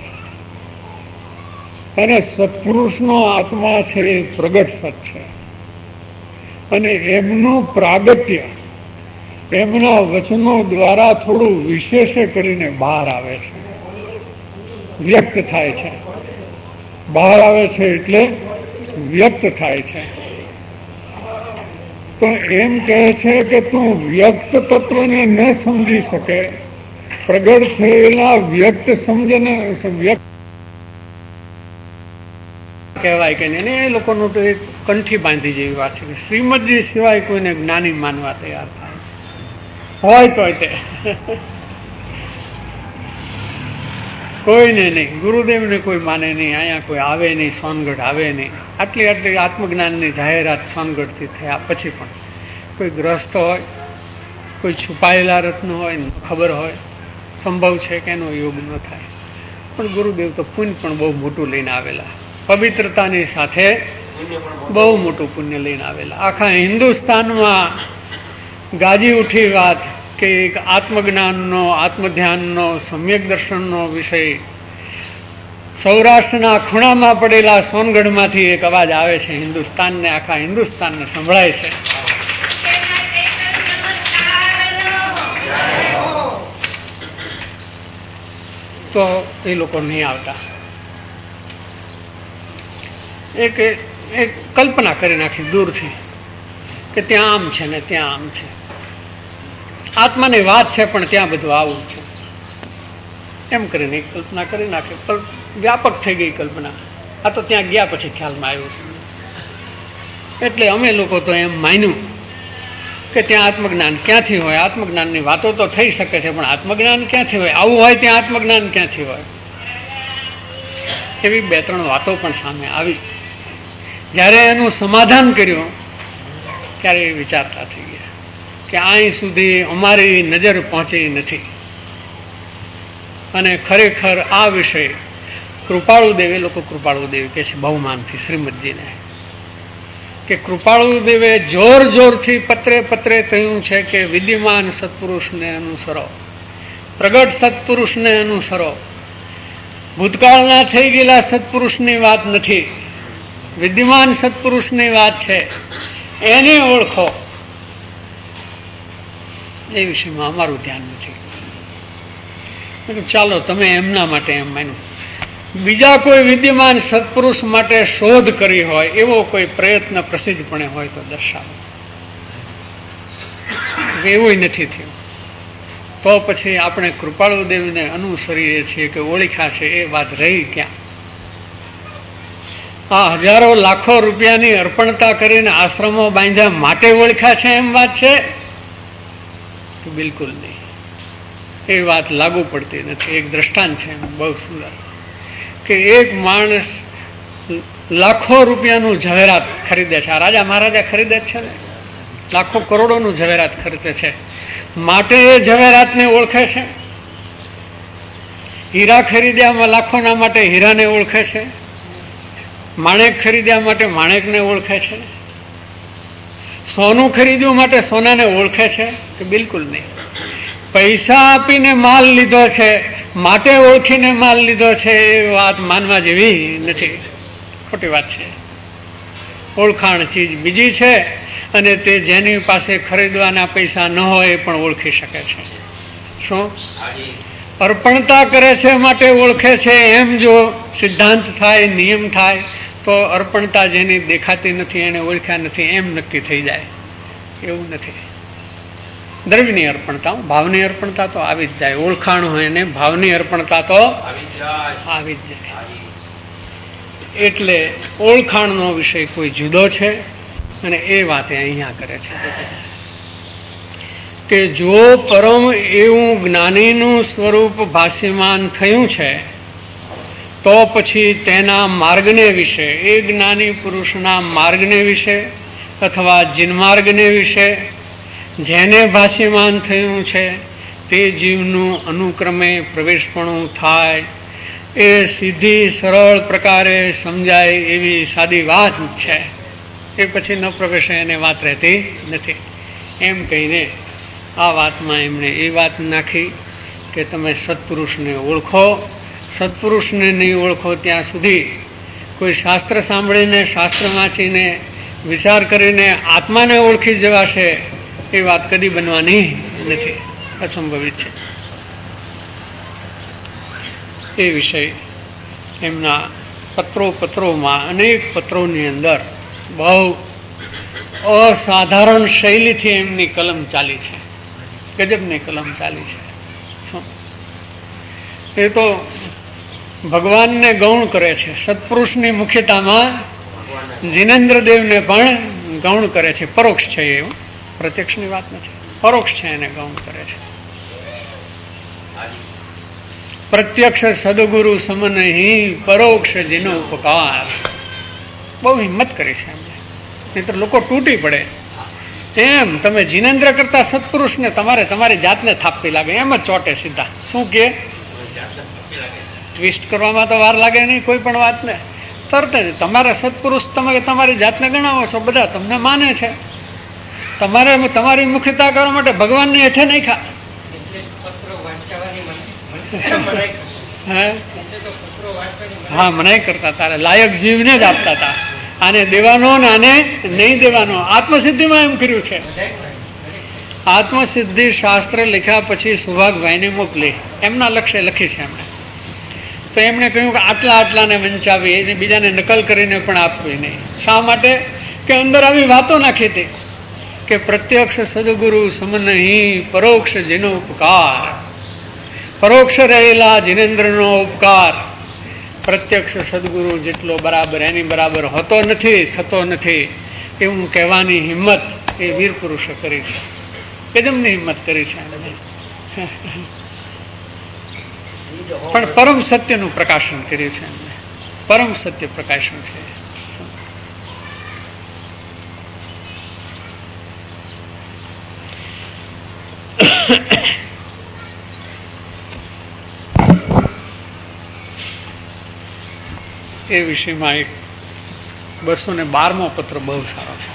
અને સત્પુરુષનો આત્મા છે એ પ્રગટ સત છે. અને એમનું પ્રાગટ્ય એમના વચનો દ્વારા થોડું વિશેષ કરીને બહાર આવે છે, વ્યક્ત થાય છે. બહાર આવે છે એટલે વ્યક્ત થાય છે. તો એમ કહે છે કે તું વ્યક્ત તત્વને ન સમજી શકે, પ્રગટ થયેલા વ્યક્ત સમજને વ્યક્ત કહેવાય કે નહીં. એ લોકોનું તો એક કંઠી બાંધી જેવી વાત છે કે શ્રીમદજી સિવાય કોઈને જ્ઞાની માનવા તૈયાર થાય હોય તો તે કોઈને નહીં, ગુરુદેવને કોઈ માને નહીં, અહીંયા કોઈ આવે નહીં, સોનગઢ આવે નહીં. આટલી આટલી આત્મજ્ઞાનની જાહેરાત સોનગઢથી થયા પછી પણ કોઈ ગ્રસ્ત હોય, કોઈ છુપાયેલા રત્ન હોય, ખબર હોય સંભવ છે કે એનો યોગ ન થાય. પણ ગુરુદેવ તો પુણ્ય પણ બહુ મોટું લઈને આવેલા, પવિત્રતાની સાથે બહુ મોટું પુણ્ય લઈને આવેલા. આખા હિન્દુસ્તાનમાં ગાજી ઉઠી વાત કે એક આત્મજ્ઞાનનો, આત્મધ્યાનનો, સમ્યક દર્શનનો વિષય સૌરાષ્ટ્રના ખૂણામાં પડેલા સોનગઢમાંથી એક અવાજ આવે છે, હિન્દુસ્તાનને, આખા હિન્દુસ્તાનને સંભળાય છે. તો એ લોકો નહીં આવતા. એક એક કલ્પના કરી નાખી દૂરથી કે ત્યાં આમ છે ને ત્યાં આમ છે, આત્માની વાત છે પણ ત્યાં બધું આવું છે, એમ કરીને એક કલ્પના કરી નાખી. પણ વ્યાપક થઈ ગઈ કલ્પના. આ તો ત્યાં ગયા પછી ખ્યાલમાં આવ્યું છે. એટલે અમે લોકો તો એમ માન્યું કે ત્યાં આત્મજ્ઞાન ક્યાંથી હોય? આત્મજ્ઞાનની વાતો તો થઈ શકે છે પણ આત્મજ્ઞાન ક્યાંથી હોય? આવું હોય ત્યાં આત્મજ્ઞાન ક્યાંથી હોય? એવી બે ત્રણ વાતો પણ સામે આવી. જ્યારે એનું સમાધાન કર્યું ત્યારે એ વિચારતા થઈ ગયા કે અહીં સુધી અમારી નજર પહોંચી નથી. અને ખરેખર આ વિષય કૃપાળુદેવ, એ લોકો કૃપાળુદેવ કે છે બહુમાનથી શ્રીમદજીને, કે કૃપાળુદેવે જોર જોરથી પત્રે પત્રે કહ્યું છે કે વિદ્યમાન સત્પુરુષને અનુસરો, પ્રગટ સત્પુરુષને અનુસરો. ભૂતકાળના થઈ ગયેલા સત્પુરુષની વાત નથી, વિદ્યમાન સત્પુરુષની વાત છે, એને ઓળખો. એ વિષયમાં અમારું ધ્યાન નથી. ચાલો તમે એમના માટે એમ માન્યું, બીજા કોઈ વિદ્યમાન સત્પુરુષ માટે શોધ કરી હોય એવો કોઈ પ્રયત્ન પ્રસિદ્ધપણે હોય તો દર્શાવો. એવું નથી થયું. તો પછી આપણે કૃપાળુદેવને અનુસરીએ છીએ કે ઓળખ્યા છે, એ વાત રહી ક્યાં? આ હજારો લાખો રૂપિયાની અર્પણતા કરીને આશ્રમો બાંધ્યા માટે ઓળખ્યા છે એમ વાત છે? બિલકુલ નહીં. એ વાત લાગુ પડતી નથી. એક દ્રષ્ટાંત છે બહુ સુંદર, કે એક માણસ લાખો રૂપિયાનું ઝવેરાત ખરીદે છે. આ રાજા મહારાજા ખરીદે છે ને, લાખો કરોડોનું ઝવેરાત ખરીદે છે માટે એ ઝવેરાતને ઓળખે છે. હીરા ખરીદ્યામાં લાખોના માટે હીરાને ઓળખે છે, માણેક ખરીદ્યા માટે માણેકને ઓળખે છે, સોનું ખરીદ્યું માટે સોનાને ઓળખે છે કે બિલકુલ નહીં. પૈસા આપીને માલ લીધો છે માટે ઓળખીને માલ લીધો છે, એ વાત માનવા જેવી નથી, ખોટી વાત છે. ઓળખાણ ચીજ બીજી છે, અને તે જેની પાસે ખરીદવાના પૈસા ન હોય એ પણ ઓળખી શકે છે. શું અર્પણતા કરે છે માટે ઓળખે છે, એમ જો સિદ્ધાંત થાય, નિયમ થાય તો અર્પણતા જેની દેખાતી નથી એને ઓળખ્યા નથી એમ નક્કી થઈ જાય. એવું નથી. દ્રવ્યની અર્પણતા, ભાવની અર્પણતા તો આવી જ જાય. ઓળખાણ હોય ને ભાવની અર્પણતા તો આવી જ જાય. એટલે ઓળખાણનો વિષય કોઈ જુદો છે, અને એ વાતે અહીંયા કરે છે કે જો પરમ એવું જ્ઞાનીનું સ્વરૂપ ભાષ્યમાન થયું છે તો પછી તેના માર્ગને વિશે, એ જ્ઞાની પુરુષના માર્ગને વિશે અથવા જીનમાર્ગને વિશે જેને ભાષ્યમાન થયું છે તે જીવનું અનુક્રમે પ્રવેશપણું થાય, એ સીધી સરળ પ્રકારે સમજાય એવી સાદી વાત છે. એ પછી ન પ્રવેશે એને વાત રહેતી નથી. એમ કહીને આ વાતમાં એમણે એ વાત નાખી કે તમે સત્પુરુષને ઓળખો. સત્પુરુષને નહીં ઓળખો ત્યાં સુધી કોઈ શાસ્ત્ર સાંભળીને, શાસ્ત્ર વાંચીને, વિચાર કરીને આત્માને ઓળખી જવાશે એ વાત કદી બનવાની નથી, અસંભવિત છે. એ વિષય એમના પત્રો પત્રોમાં, અનેક પત્રોની અંદર બહુ અસાધારણ શૈલીથી એમની કલમ ચાલી છે, ગજબની કલમ ચાલી છે. શું એ તો ભગવાનને ગૌણ કરે છે. સત્પુરુષની મુખ્યતામાં જીનેન્દ્રદેવને પણ ગૌણ કરે છે. પરોક્ષ છે, એવું પ્રત્યક્ષની વાત નથી, પરોક્ષ છે, એને ગૌણ કરે છે. પ્રત્યક્ષ સદગુરુ સમ નહીં, પરોક્ષ જેનો ઉપકાર. બહુ હિંમત કરી છે એમને, નહીં તો લોકો તૂટી પડે. એમ તમે જીનેન્દ્ર કરતા સત્પુરુષને તમારે તમારી જાતને થાપવી લાગે, એમ જ ચોટે સીધા. શું કે ટ્વિસ્ટ કરવામાં તો વાર લાગે નહીં કોઈ પણ વાતને, તરત જ તમારા સત્પુરુષ તમે તમારી જાતને ગણાવો છો, બધા તમને માને છે. તમારે તમારી મુખ્યતા કરવા માટે ભગવાનને હેઠે નહીં ખા. હા, મનાઈ કરતા તારે લાયક જીવને જ આપતા હતા. આને દેવાનો ને આને નહીં દેવાનો. આત્મસિદ્ધિમાં એમ કર્યું છે. આત્મસિદ્ધિ શાસ્ત્ર લખ્યા પછી સુભાગભાઈને મોકલી, એમના લક્ષ્ય લખી છે એમણે. તો એમણે કહ્યું કે આટલા આટલાને વંચાવી, એને બીજાને નકલ કરીને પણ આપવી નહીં. શા માટે? કે અંદર આવી વાતો નાખી હતી કે પ્રત્યક્ષ સદગુરુ સમ નહીં, પરોક્ષ જેનો ઉપકાર. પરોક્ષ રહેલા જીનેન્દ્રનો ઉપકાર પ્રત્યક્ષ સદગુરુ જેટલો બરાબર એની બરાબર હોતો નથી, થતો નથી. એવું કહેવાની હિંમત એ વીર પુરુષે કરી છે. ગજબની હિંમત કરી છે એમને. પણ પરમ સત્યનું પ્રકાશન કર્યું છે એમને. પરમ સત્ય પ્રકાશન છે. એ વિષયમાં એક બસો ને બારમો પત્ર બહુ સારો છે.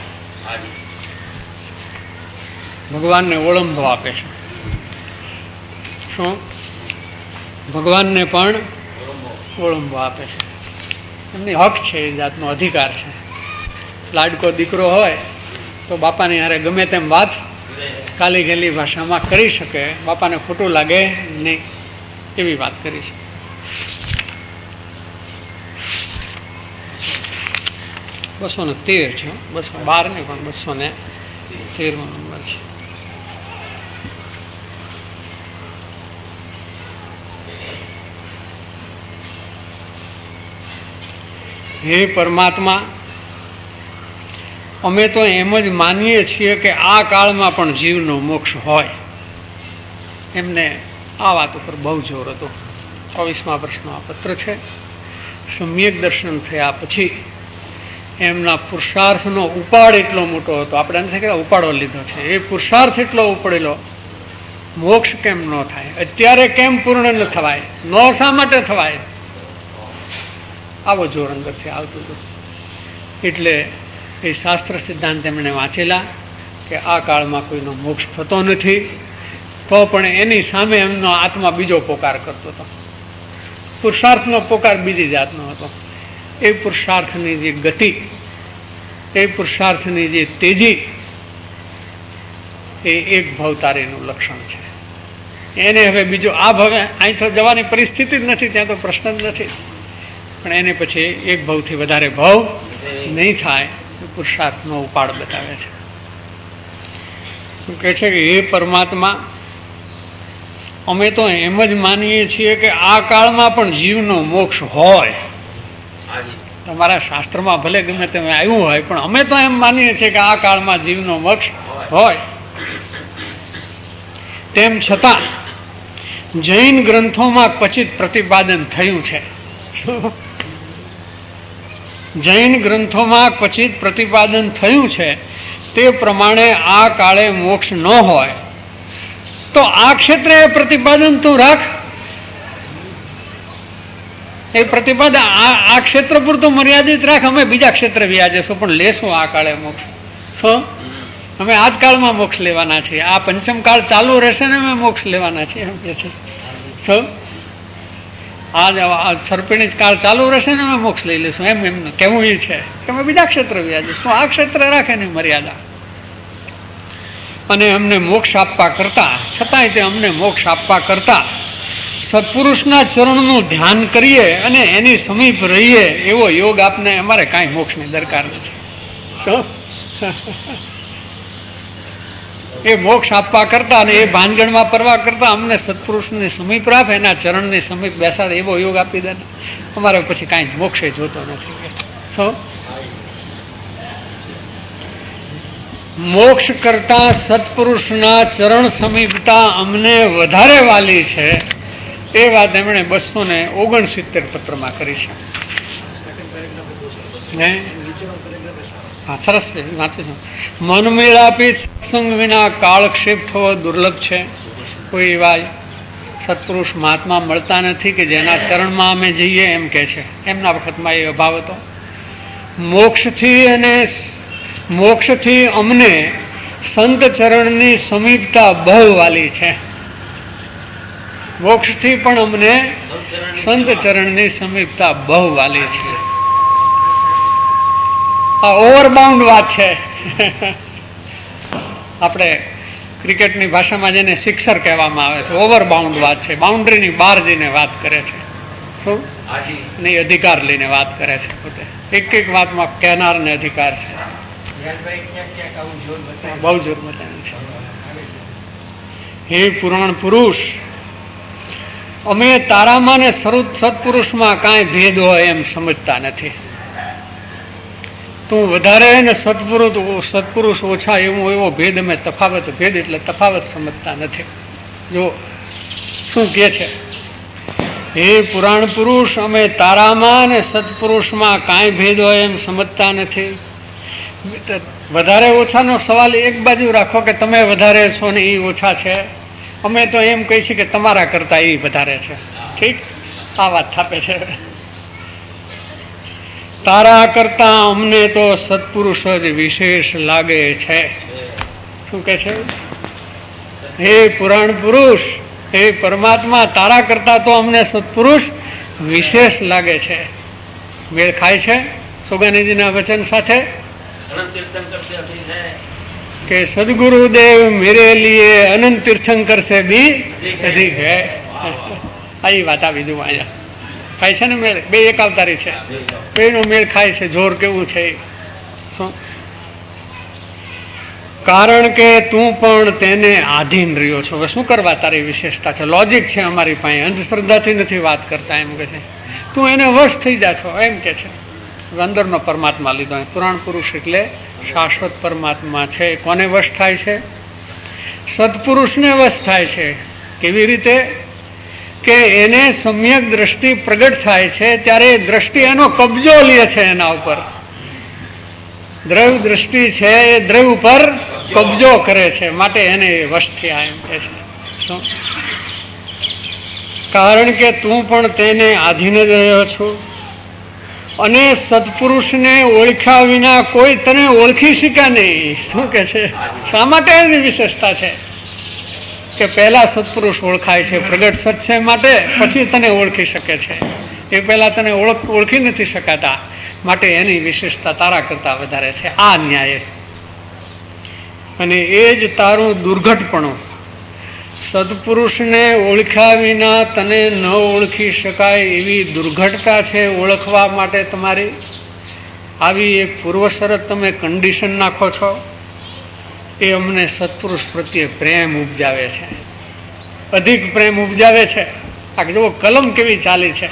ભગવાનને ઓળંબો આપે છે. શું? ભગવાનને પણ ઓળંબો આપે છે. એમની હક છે, એ જાતનો અધિકાર છે. લાડકો દીકરો હોય તો બાપાની હારે ગમે તેમ વાત કાલી ગેલી ભાષામાં કરી શકે, બાપાને ખોટું લાગે નહીં, એવી વાત કરી છે. બસો ને તેર છે, બસો બાર ને પણ બસો ને તેરમો નંબર છે. હે પરમાત્મા, અમે તો એમ જ માનીએ છીએ કે આ કાળમાં પણ જીવનો મોક્ષ હોય. એમને આ વાત ઉપર બહુ જોર હતો. ચોવીસમા વર્ષનો આ પત્ર છે. સમ્યક દર્શન થયા પછી એમના પુરુષાર્થનો ઉપાડ એટલો મોટો હતો. આપણે નથી કે ઉપાડો લીધો છે, એ પુરુષાર્થ એટલો ઉપડેલો, મોક્ષ કેમ ન થાય, અત્યારે કેમ પૂર્ણ ન થવાય, ન શા માટે થવાય, આવો જોર અંદરથી આવતું હતું. એટલે એ શાસ્ત્ર સિદ્ધાંત એમણે વાંચેલા કે આ કાળમાં કોઈનો મોક્ષ થતો નથી, તો પણ એની સામે એમનો આત્મા બીજો પોકાર કરતો હતો. પુરુષાર્થનો પોકાર બીજી જાતનો હતો. એ પુરુષાર્થની જે ગતિ, એ પુરુષાર્થની જે તેજી, એ એક ભવતારીનું લક્ષણ છે. એને હવે બીજો આ ભવે અહીં તો જવાની પરિસ્થિતિ જ નથી, ત્યાં તો પ્રશ્ન જ નથી, પણ એને પછી એક ભવથી વધારે ભવ નહીં થાય. પુરુષાર્થનો ઉપાડ બતાવે છે. કહે છે કે હે પરમાત્મા, અમે તો એમ જ માનીએ છીએ કે આ કાળમાં પણ જીવનો મોક્ષ હોય. તમારા શાસ્ત્રમાં ભલે ગમે તેમ આવ્યું હોય, પણ અમે તો એમ માનીએ છીએ કે આ કાળમાં જીવનો મોક્ષ હોય. તેમ છતાં જૈન ગ્રંથોમાં ક્વચિત પ્રતિપાદન થયું છે. જૈન ગ્રંથોમાં ક્વચિત પ્રતિપાદન થયું છે તે પ્રમાણે આ કાળે મોક્ષ ન હોય તો આ ક્ષેત્રે એ પ્રતિપાદન તું રાખ. એ પ્રતિપાદન આ ક્ષેત્ર પૂરતું મર્યાદિત રાખ. અમે બીજા ક્ષેત્રે વ્યાજશું, પણ લેશું આ કાળે મોક્ષ. શું? અમે આ જ કાળમાં મોક્ષ લેવાના છીએ. આ પંચમ કાળ ચાલુ રહેશે ને અમે મોક્ષ લેવાના છીએ એમ કે છે. શું? આ સર્પિણી કાળ ચાલુ રહેશે ને અમે મોક્ષ લઈ લઈશું, એમ એમ કેવું એ છે કે અમે બીજા ક્ષેત્ર વ્યાજશું. આ ક્ષેત્ર રાખે ને મર્યાદા. અને અમને મોક્ષ આપવા કરતા, છતાંય તે અમને મોક્ષ આપવા કરતા સત્પુરુષના ચરણનું ધ્યાન કરીએ અને એની સમીપ રહીએ એવો યોગ આપને અમારે કાંઈ મોક્ષની દરકાર નથી. શું? એ મોક્ષ આપવા કરતા અને એ ભાનગણમાં પરવા કરતા અમને સત્પુરુષની સમીપ રાખ, એના ચરણની સમીપ બેસાડે એવો યોગ આપી દે. અમારે પછી કાંઈ મોક્ષ જોતો નથી. શું? મોક્ષ કરતા સત્પુરુષના ચરણ સમીપતા અમને વધારે વાલી છે એ વાત એમણે બસો ને ઓગણસિત્તેર પત્રમાં કરી છે. હે હા, સરસ છે, વાંચું છું. મન મેળાપી સત્સંગ વિના કાળક્ષેપ થવો દુર્લભ છે. કોઈ એવા સત્પુરુષ મહાત્મા મળતા નથી કે જેના ચરણમાં અમે જઈએ, એમ કે છે. એમના વખતમાં એ અભાવ હતો. મોક્ષથી અને મોક્ષથી અમને સંત ચરણની સમીપતા બહુ વાલી છે. મોક્ષથી પણ અમને સંત ચરણની સમીપતા બહુ વાલી છે. આ ઓવરબાઉન્ડ વાત છે. આપણે ક્રિકેટની ભાષામાં જેને સિક્સર કહેવામાં આવે છે, ઓવરબાઉન્ડ વાત છે. બાઉન્ડ્રીની બહાર જઈને વાત કરે છે. શું નહીં, અધિકાર લઈને વાત કરે છે. પોતે એક એક વાતમાં કહેનારને અધિકાર છે. બહુ જોર બતાવે છે. હે પુરાણ પુરુષ, અમે તારામાં ને સત્પુરુષમાં કાંઈ ભેદ હોય એમ સમજતા નથી. તું વધારે ને સત્પુરુષ સત્પુરુષ ઓછા એવું એવો ભેદ અમે તફાવત ભેદ એટલે તફાવત સમજતા નથી. જો શું કહે છે, હે પુરાણ પુરુષ, અમે તારામાં ને સત્પુરુષમાં કાંઈ ભેદ હોય એમ સમજતા નથી. વધારે ઓછાનો સવાલ એક બાજુ રાખો કે તમે વધારે છો ને એ ઓછા છે. અમે તો એમ કહી છીએ કે તમારા કરતા એ વધારે છે. ઠીક, આ વાત થાપે છે. તારા કરતા અમને તો સત્પુરુષ જ વિશેષ લાગે છે. શું કે છે, હે પુરાણ પુરુષ, હે પરમાત્મા, તારા કરતા તો અમને સત્પુરુષ વિશેષ લાગે છે. મેળ ખાય છે સોગાનીજીના વચન સાથે કે સદગુરુદેવ મેરે લીએ અનંત તીર્થંકર સે બી અધિક હૈ. આ વાત આવી દઉં અહીંયા ખાય છે ને મેળ, બે એક અવતારી છે, બેનો મેળ ખાય છે. જોર કેવું છે શું? કારણ કે તું પણ તેને આધીન રહ્યો છો. હવે શું કરવા, તારી વિશેષતા છે, લોજિક છે અમારી પાસે, અંધશ્રદ્ધાથી નથી વાત કરતા. એમ કે છે તું એને વશ થઈ જા છો, એમ કે છે. અંદરનો પરમાત્મા લીધો. પુરાણ પુરુષ એટલે શાશ્વત પરમાત્મા છે. કોને વશ થાય છે? સત્પુરુષને વશ થાય છે. કેવી રીતે? કે એને સમ્યક દ્રષ્ટિ પ્રગટ થાય છે ત્યારે દ્રષ્ટિ એનો કબજો લે છે એના ઉપર. દ્રવ દ્રષ્ટિ છે એ દ્રવ ઉપર કબજો કરે છે, માટે એને વશ થયા એમ કે છે. શું? કારણ કે તું પણ તેને આધીન જ રહ્યો છો અને સત્પુરુષને ઓળખ્યા વિના કોઈ તને ઓળખી શકે નહીં. શું કે છે? શા માટે એની વિશેષતા છે કે પહેલા સત્પુરુષ ઓળખાય છે, પ્રગટ સત છે, માટે પછી તને ઓળખી શકે છે. એ પહેલા તને ઓળખ ઓળખી નથી શકાતા, માટે એની વિશેષતા તારા કરતા વધારે છે. આ ન્યાય અને એ જ તારું દુર્ઘટપણું. સત્પુરુષને ઓળખ્યા વિના તને ન ઓળખી શકાય એવી દુર્ઘટતા છે ઓળખવા માટે તમારી. આવી એક પૂર્વ શરત તમે કન્ડિશન નાખો છો. એ અમને સત્પુરુષ પ્રત્યે પ્રેમ ઉપજાવે છે, અધિક પ્રેમ ઉપજાવે છે. આ જુઓ કલમ કેવી ચાલી છે.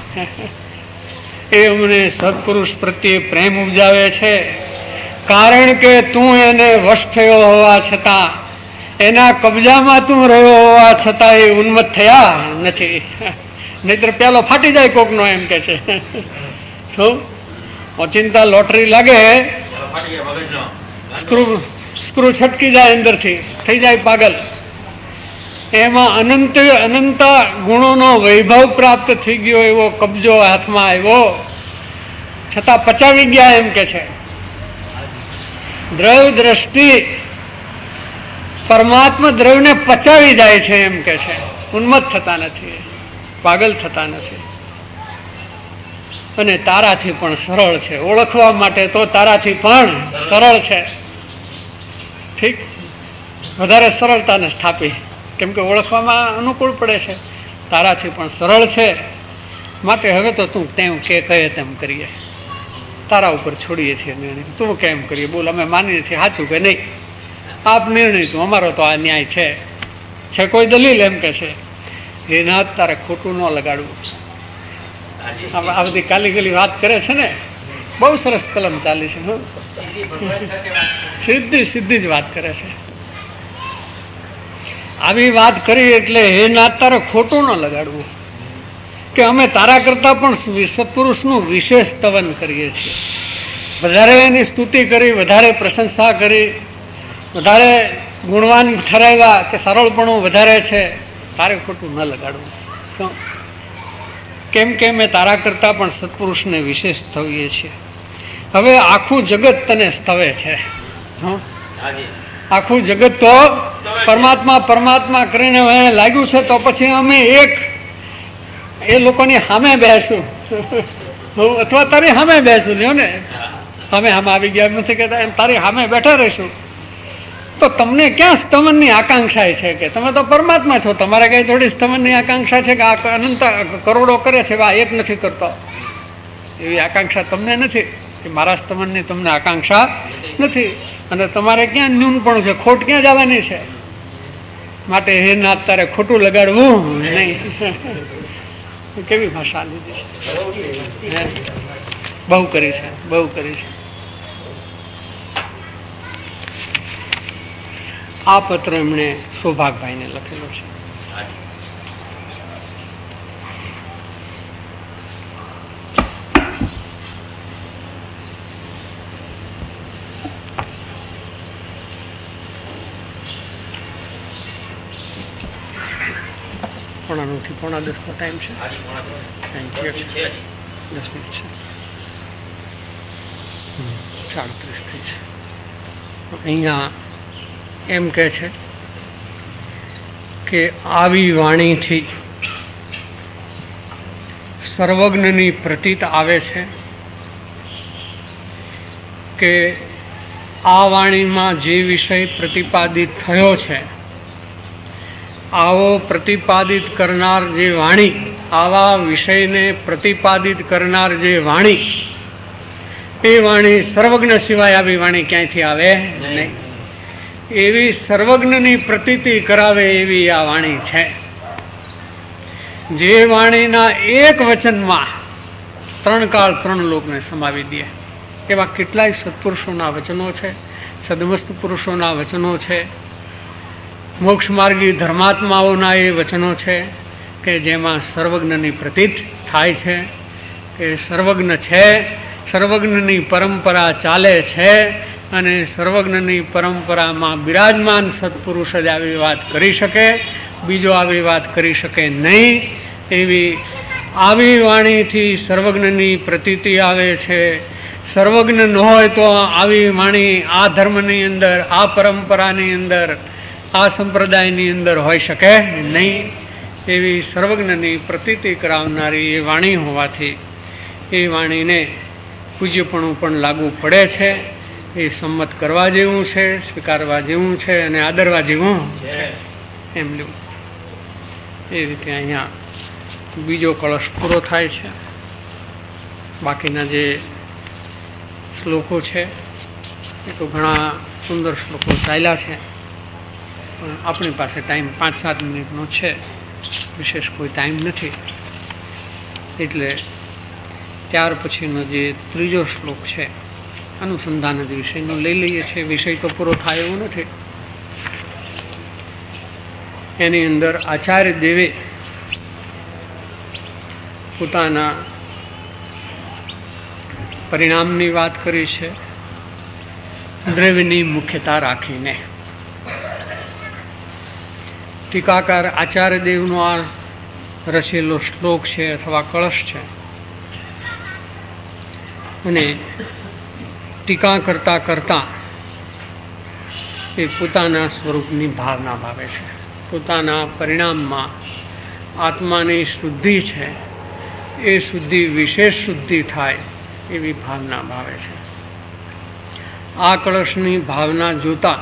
એ અમને સત્પુરુષ પ્રત્યે પ્રેમ ઉપજાવે છે. કારણ કે તું એને વશ થયો હોવા છતાં, એના કબજામાં તું રહ્યો હોવા છતાં એ ઉન્મત્ત થયા નથી. નહીતર પેલો ફાટી જાય કોકનો, એમ કે છે. શું ઓચિંતા લોટરી લાગે, સ્ક્રૂ સ્ક્રૂ છટકી જાય અંદરથી, થઈ જાય પાગલ. એમાં અનંત અનંત ગુણોનો વૈભવ પ્રાપ્ત થઈ ગયો, એવો કબજો હાથમાં આવ્યો, છતાં પચાવી ગયા, એમ કે છે. દ્રવ દ્રષ્ટિ પરમાત્મા દ્રવને પચાવી જાય છે, એમ કે છે. ઉન્મત્ત થતા નથી, પાગલ થતા નથી. અને તારાથી પણ સરળ છે. ઓળખવા માટે તો તારાથી પણ સરળ છે. ઠીક, વધારે સરળતાને સ્થાપી, કેમ કે ઓળખવામાં અનુકૂળ પડે છે. તારાથી પણ સરળ છે, માટે હવે તો તું તેમ કે કહે તેમ કરીએ. તારા ઉપર છોડીએ છીએ નિર્ણય. તું કેમ કરીએ બોલ, અમે માનીએ છીએ સાચું કે નહીં. આપ નિર્ણય તું, અમારો તો આ ન્યાય છે. છે કોઈ દલીલ, એમ કે છે. એના તારે ખોટું ન લગાડવું. આ બધી કાલી ગલી વાત કરે છે ને, બહુ સરસ કલમ ચાલી છે. સીધી સીધી જ વાત કરે છે. આવી વાત કરી એટલે હે નાથ તારે ખોટું ન લગાડવું કે અમે તારા કરતા પણ સત્પુરુષનું વિશેષ સ્તવન કરીએ છીએ, વધારે એની સ્તુતિ કરી, વધારે પ્રશંસા કરી, વધારે ગુણવાન ઠરાવ્યા કે સરળપણું વધારે છે, તારે ખોટું ન લગાડવું. શું? કેમ કે મેં તારા કરતા પણ સત્પુરુષને વિશેષ સ્તવીએ છીએ. હવે આખું જગત તને સ્તવે છે. હં આખું જગત તો પરમાત્મા પરમાત્મા કરીને લાગ્યું છે, તો પછી અમે એક એ લોકોની સામે બેસું અથવા તારી સામે બેસું. લ્યો ને, અમે સામે આવી ગયા નથી કહેતા, એમ તારી સામે બેઠા રહીશું. તો તમને ક્યાં સ્તવનની આકાંક્ષા છે? કે તમે તો પરમાત્મા છો, તમારે કઈ થોડી સ્તવનની આકાંક્ષા છે કે આ અનંત કરોડો કરે છે, આ એક નથી કરતો? એવી આકાંક્ષા તમને નથી કે મારા સ્તવનની તમને આકાંક્ષા નથી. અને તમારે ક્યાં ન્યૂનપણું છે, ખોટ ક્યાં જવાની છે? માટે હે નાથ તારે ખોટું લગાડવું નહીં. કેવી ભાષા લીધી છે, બહુ કરી છે, બહુ કરી છે. આ પત્ર એમણે સૌભાગભાઈને લખેલો છે. પોણા નવ થી પોણા દસ નો ટાઈમ છે. દસ મિનિટ છે, સાડત્રીસ થઈ છે. અહીંયા એમ કે છે કે આવી વાણીથી સર્વજ્ઞની પ્રતીત આવે છે કે આ વાણીમાં જે વિષય પ્રતિપાદિત થયો છે, આવો પ્રતિપાદિત કરનાર જે વાણી, આવા વિષયને પ્રતિપાદિત કરનાર જે વાણી, એ વાણી સર્વજ્ઞ સિવાય આવી વાણી ક્યાંયથી આવે નહીં. એવી સર્વજ્ઞની પ્રતીતિ કરાવે એવી આ વાણી છે. જે વાણીના એક વચનમાં ત્રણ કાળ ત્રણ લોકને સમાવી દે એવા કેટલાય સત્પુરુષોના વચનો છે, સદમસ્ત પુરુષોના વચનો છે, મોક્ષ માર્ગી ધર્માત્માઓના એ વચનો છે કે જેમાં સર્વજ્ઞની પ્રતીત થાય છે કે સર્વજ્ઞ છે, સર્વજ્ઞની પરંપરા ચાલે છે અને સર્વજ્ઞની પરંપરામાં બિરાજમાન સત્પુરુષ જ આવી વાત કરી શકે, બીજો આવી વાત કરી શકે નહીં. એવી આવી વાણીથી સર્વજ્ઞની પ્રતીતિ આવે છે. સર્વજ્ઞ ન હોય તો આવી વાણી આ ધર્મની અંદર, આ પરંપરાની અંદર, આ સંપ્રદાયની અંદર હોઈ શકે નહીં. એવી સર્વજ્ઞની પ્રતીતિ કરાવનારી એ વાણી હોવાથી એ વાણીને પૂજ્યપણું પણ લાગુ પડે છે. એ સંમત કરવા જેવું છે, સ્વીકારવા જેવું છે અને આદરવા જેવું છે. એમ લેવું. એ રીતે અહીંયા બીજો કળશ પૂરો થાય છે. બાકીના જે શ્લોકો છે એ તો ઘણા સુંદર શ્લોકો ચાલ્યા છે, પણ આપણી પાસે ટાઈમ પાંચ સાત મિનિટનો છે, વિશેષ કોઈ ટાઈમ નથી. એટલે ત્યાર પછીનો જે ત્રીજો શ્લોક છે અનુસંધાન જ વિષયનો લઈ લઈએ છીએ. વિષય તો પૂરો થાય એવું નથી. એની અંદર આચાર્ય દેવે પોતાના પરિણામની વાત કરી છે, દ્રવ્યની મુખ્યતા રાખીને. ટીકાકાર આચાર્ય દેવનો આ રચેલો શ્લોક છે અથવા કળશ છે અને ટીકા કરતા કરતા એ પોતાના સ્વરૂપની ભાવના ભાવે છે. પોતાના પરિણામમાં આત્માની શુદ્ધિ છે, એ શુદ્ધિ વિશેષ શુદ્ધિ થાય એવી ભાવના ભાવે છે. આ કળશની ભાવના જોતા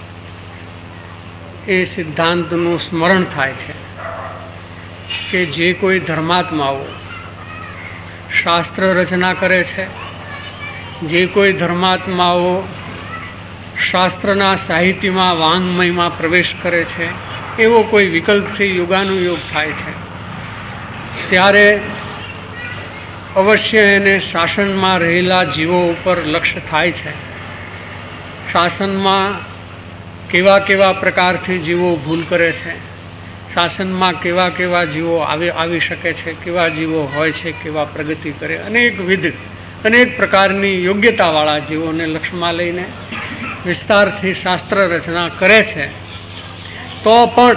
એ સિદ્ધાંતનું સ્મરણ થાય છે કે જે કોઈ ધર્માત્માઓ શાસ્ત્ર રચના કરે છે, જે કોઈ ધર્માત્માઓ શાસ્ત્રના સાહિત્યમાં, વાંગ્મયમાં પ્રવેશ કરે છે, એવો કોઈ વિકલ્પથી યોગાનુયોગ થાય છે, ત્યારે અવશ્ય એને શાસનમાં રહેલા જીવો ઉપર લક્ષ્ય થાય છે. શાસનમાં કેવા કેવા પ્રકારથી જીવો ભૂલ કરે છે, શાસનમાં કેવા કેવા જીવો આવી આવી શકે છે, કેવા જીવો હોય છે, કેવા પ્રગતિ કરે, અનેકવિધ અનેક પ્રકારની યોગ્યતાવાળા જીવોને લક્ષ્યમાં લઈને વિસ્તારથી શાસ્ત્ર રચના કરે છે. તો પણ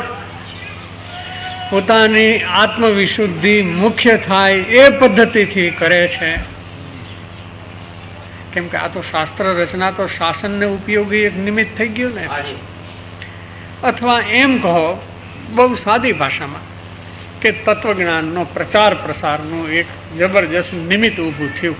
પોતાની આત્મવિશુદ્ધિ મુખ્ય થાય એ પદ્ધતિથી કરે છે. કેમ કે આ તો શાસ્ત્ર રચના તો શાસનને ઉપયોગી એક નિમિત્ત થઈ ગયું ને. અથવા એમ કહો બહુ સાદી ભાષામાં કે તત્વજ્ઞાનનો પ્રચાર પ્રસારનું એક જબરજસ્ત નિમિત્ત ઊભું થયું.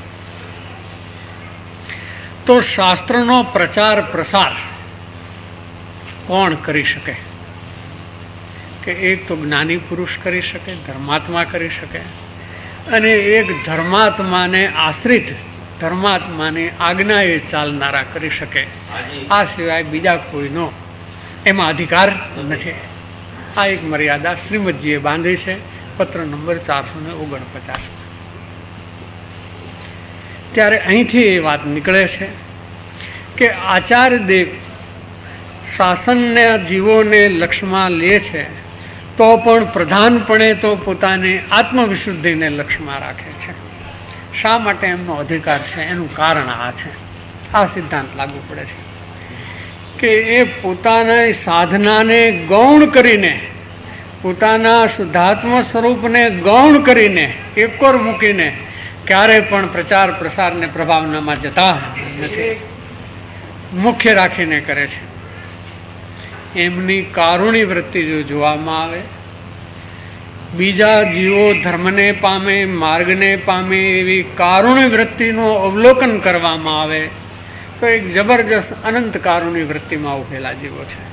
તો શાસ્ત્રનો પ્રચાર પ્રસાર કોણ કરી શકે? કે એક તો જ્ઞાની પુરુષ કરી શકે, ધર્માત્મા કરી શકે, અને એક ધર્માત્માને આશ્રિત ધર્માત્માની આજ્ઞાએ ચાલનારા કરી શકે. આ સિવાય બીજા કોઈનો એમાં અધિકાર નથી. આ એક મર્યાદા શ્રીમદજીએ બાંધી છે પત્ર નંબર ચારસો ને ઓગણપચાસ. ત્યારે અહીંથી એ વાત નીકળે છે કે આચાર્ય દેવ શાસનના જીવોને લક્ષ્યમાં લે છે તો પણ પ્રધાનપણે તો પોતાની આત્મવિશુદ્ધિને લક્ષ્યમાં રાખે છે. શા માટે એમનો અધિકાર છે? એનું કારણ આ છે. આ સિદ્ધાંત લાગુ પડે છે કે એ પોતાની સાધનાને ગૌણ કરીને, પોતાના શુદ્ધાત્મ સ્વરૂપને ગૌણ કરીને, એકોર મૂકીને ક્યારે પણ પ્રચાર પ્રસારને પ્રભાવનામાં જતા નથી. મુખ્ય રાખીને કરે છે. એમની કારુણી વૃત્તિ જો જોવામાં આવે, બીજા જીવો ધર્મને પામે, માર્ગને પામે એવી કારુણી વૃત્તિનું અવલોકન કરવામાં આવે તો એક જબરજસ્ત અનંત કારુણી વૃત્તિમાં ઉભેલા જીવો છે.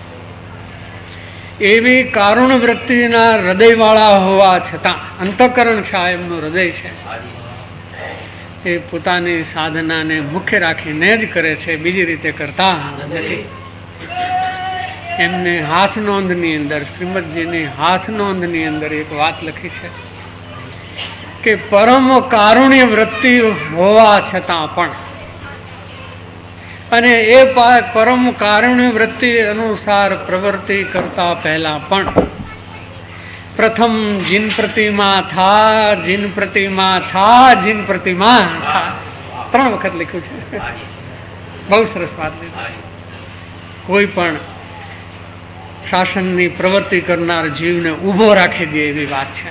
એવી કારુણ વૃત્તિના હૃદયવાળા હોવા છતાં, અંતઃકરણ છે એમનું હૃદય છે, એ પોતાની સાધનાને મુખ્ય રાખીને જ કરે છે, બીજી રીતે કરતા નથી. એમને હાથ નોંધની અંદર, શ્રીમદજીની હાથ નોંધની અંદર એક વાત લખી છે કે પરમ કારુણ્ય વૃત્તિ હોવા છતાં પણ, અને એ પરમ કારુણ્ય વૃત્તિ અનુસાર પ્રવૃત્તિ કરતા પહેલા પણ પ્રથમ જીન પ્રતિમા થા, જીન પ્રતિમા થા, જીન પ્રતિમા થા, ત્રણ વખત લખ્યું છે. બહુ સરસ વાત લીધી. કોઈ પણ શાસનની પ્રવૃત્તિ કરનાર જીવને ઊભો રાખી દે એવી વાત છે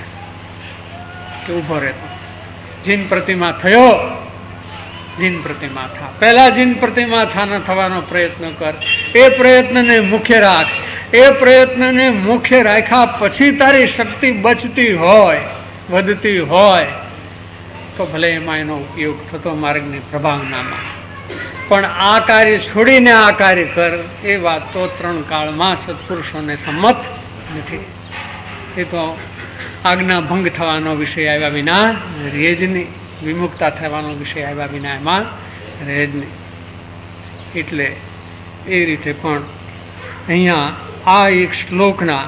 કે ઊભો રહેતો. જીન પ્રતિમા થયો, જીન પ્રતિમા થા. પહેલા જીન પ્રતિમા થા થવાનો પ્રયત્ન કર, એ પ્રયત્નને મુખ્ય રાખ. એ પ્રયત્નને મુખ્ય રાખ્યા પછી તારી શક્તિ બચતી હોય, વધતી હોય તો ભલે એમાં એનો ઉપયોગ થતો માર્ગની પ્રભાવનામાં. પણ આ કાર્ય છોડીને આ કાર્ય કર, એ વાત તો ત્રણ કાળમાં સત્પુરુષોને સંમત નથી. એ તો આજ્ઞા ભંગ થવાનો વિષય આવ્યા વિના રહે જ નહીં, વિમુક્તા થવાનો વિષય આવ્યા વિના એમાં રહે જ નહીં. એટલે એ રીતે પણ અહીંયા આ એક શ્લોકના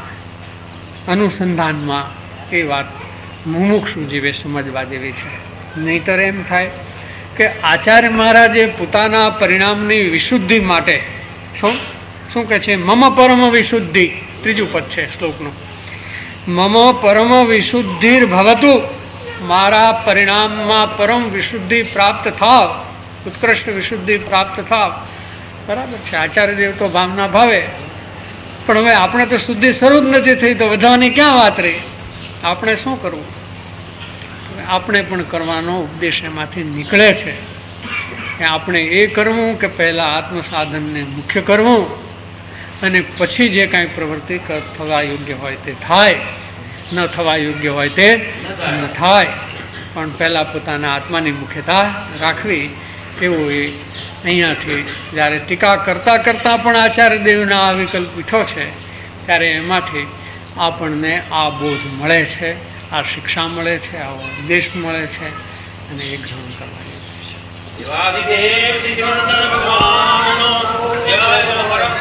અનુસંધાનમાં એ વાત મુમુક્ષુ જીવે સમજવા જેવી છે. નહીતર એમ થાય કે આચાર્ય મહારાજે પોતાના પરિણામની વિશુદ્ધિ માટે શું શું કહે છે? મમ પરમ વિશુદ્ધિ, ત્રીજું પદ છે શ્લોકનું. મમ પરમ વિશુદ્ધિર ભવતુ, મારા પરિણામમાં પરમ વિશુદ્ધિ પ્રાપ્ત થાવ, ઉત્કૃષ્ટ વિશુદ્ધિ પ્રાપ્ત થાવ. બરાબર છે, આચાર્ય દેવ તો ભાવના ભાવે, પણ હવે આપણે તો શુદ્ધિ શરૂ જ નથી થઈ તો વધવાની ક્યાં વાત રહી? આપણે શું કરવું? આપણે પણ કરવાનો ઉપદેશ એમાંથી નીકળે છે કે આપણે એ કરવું કે પહેલા આત્મસાધનને મુખ્ય કરવું, અને પછી જે કાંઈ પ્રવૃત્તિ થવા યોગ્ય હોય તે થાય, ન થવા યોગ્ય હોય તે ન થાય, પણ પહેલાં પોતાના આત્માની મુખ્યતા રાખવી. એવું એ અહીંયાથી જ્યારે ટીકા કરતાં કરતાં પણ આચાર્ય દેવના આ વિકલ્પ પીઠો છે ત્યારે એમાંથી આપણને આ બોધ મળે છે, આ શિક્ષા મળે છે, આ ઉપદેશ મળે છે, અને એ ગ્રહણ કરવાની.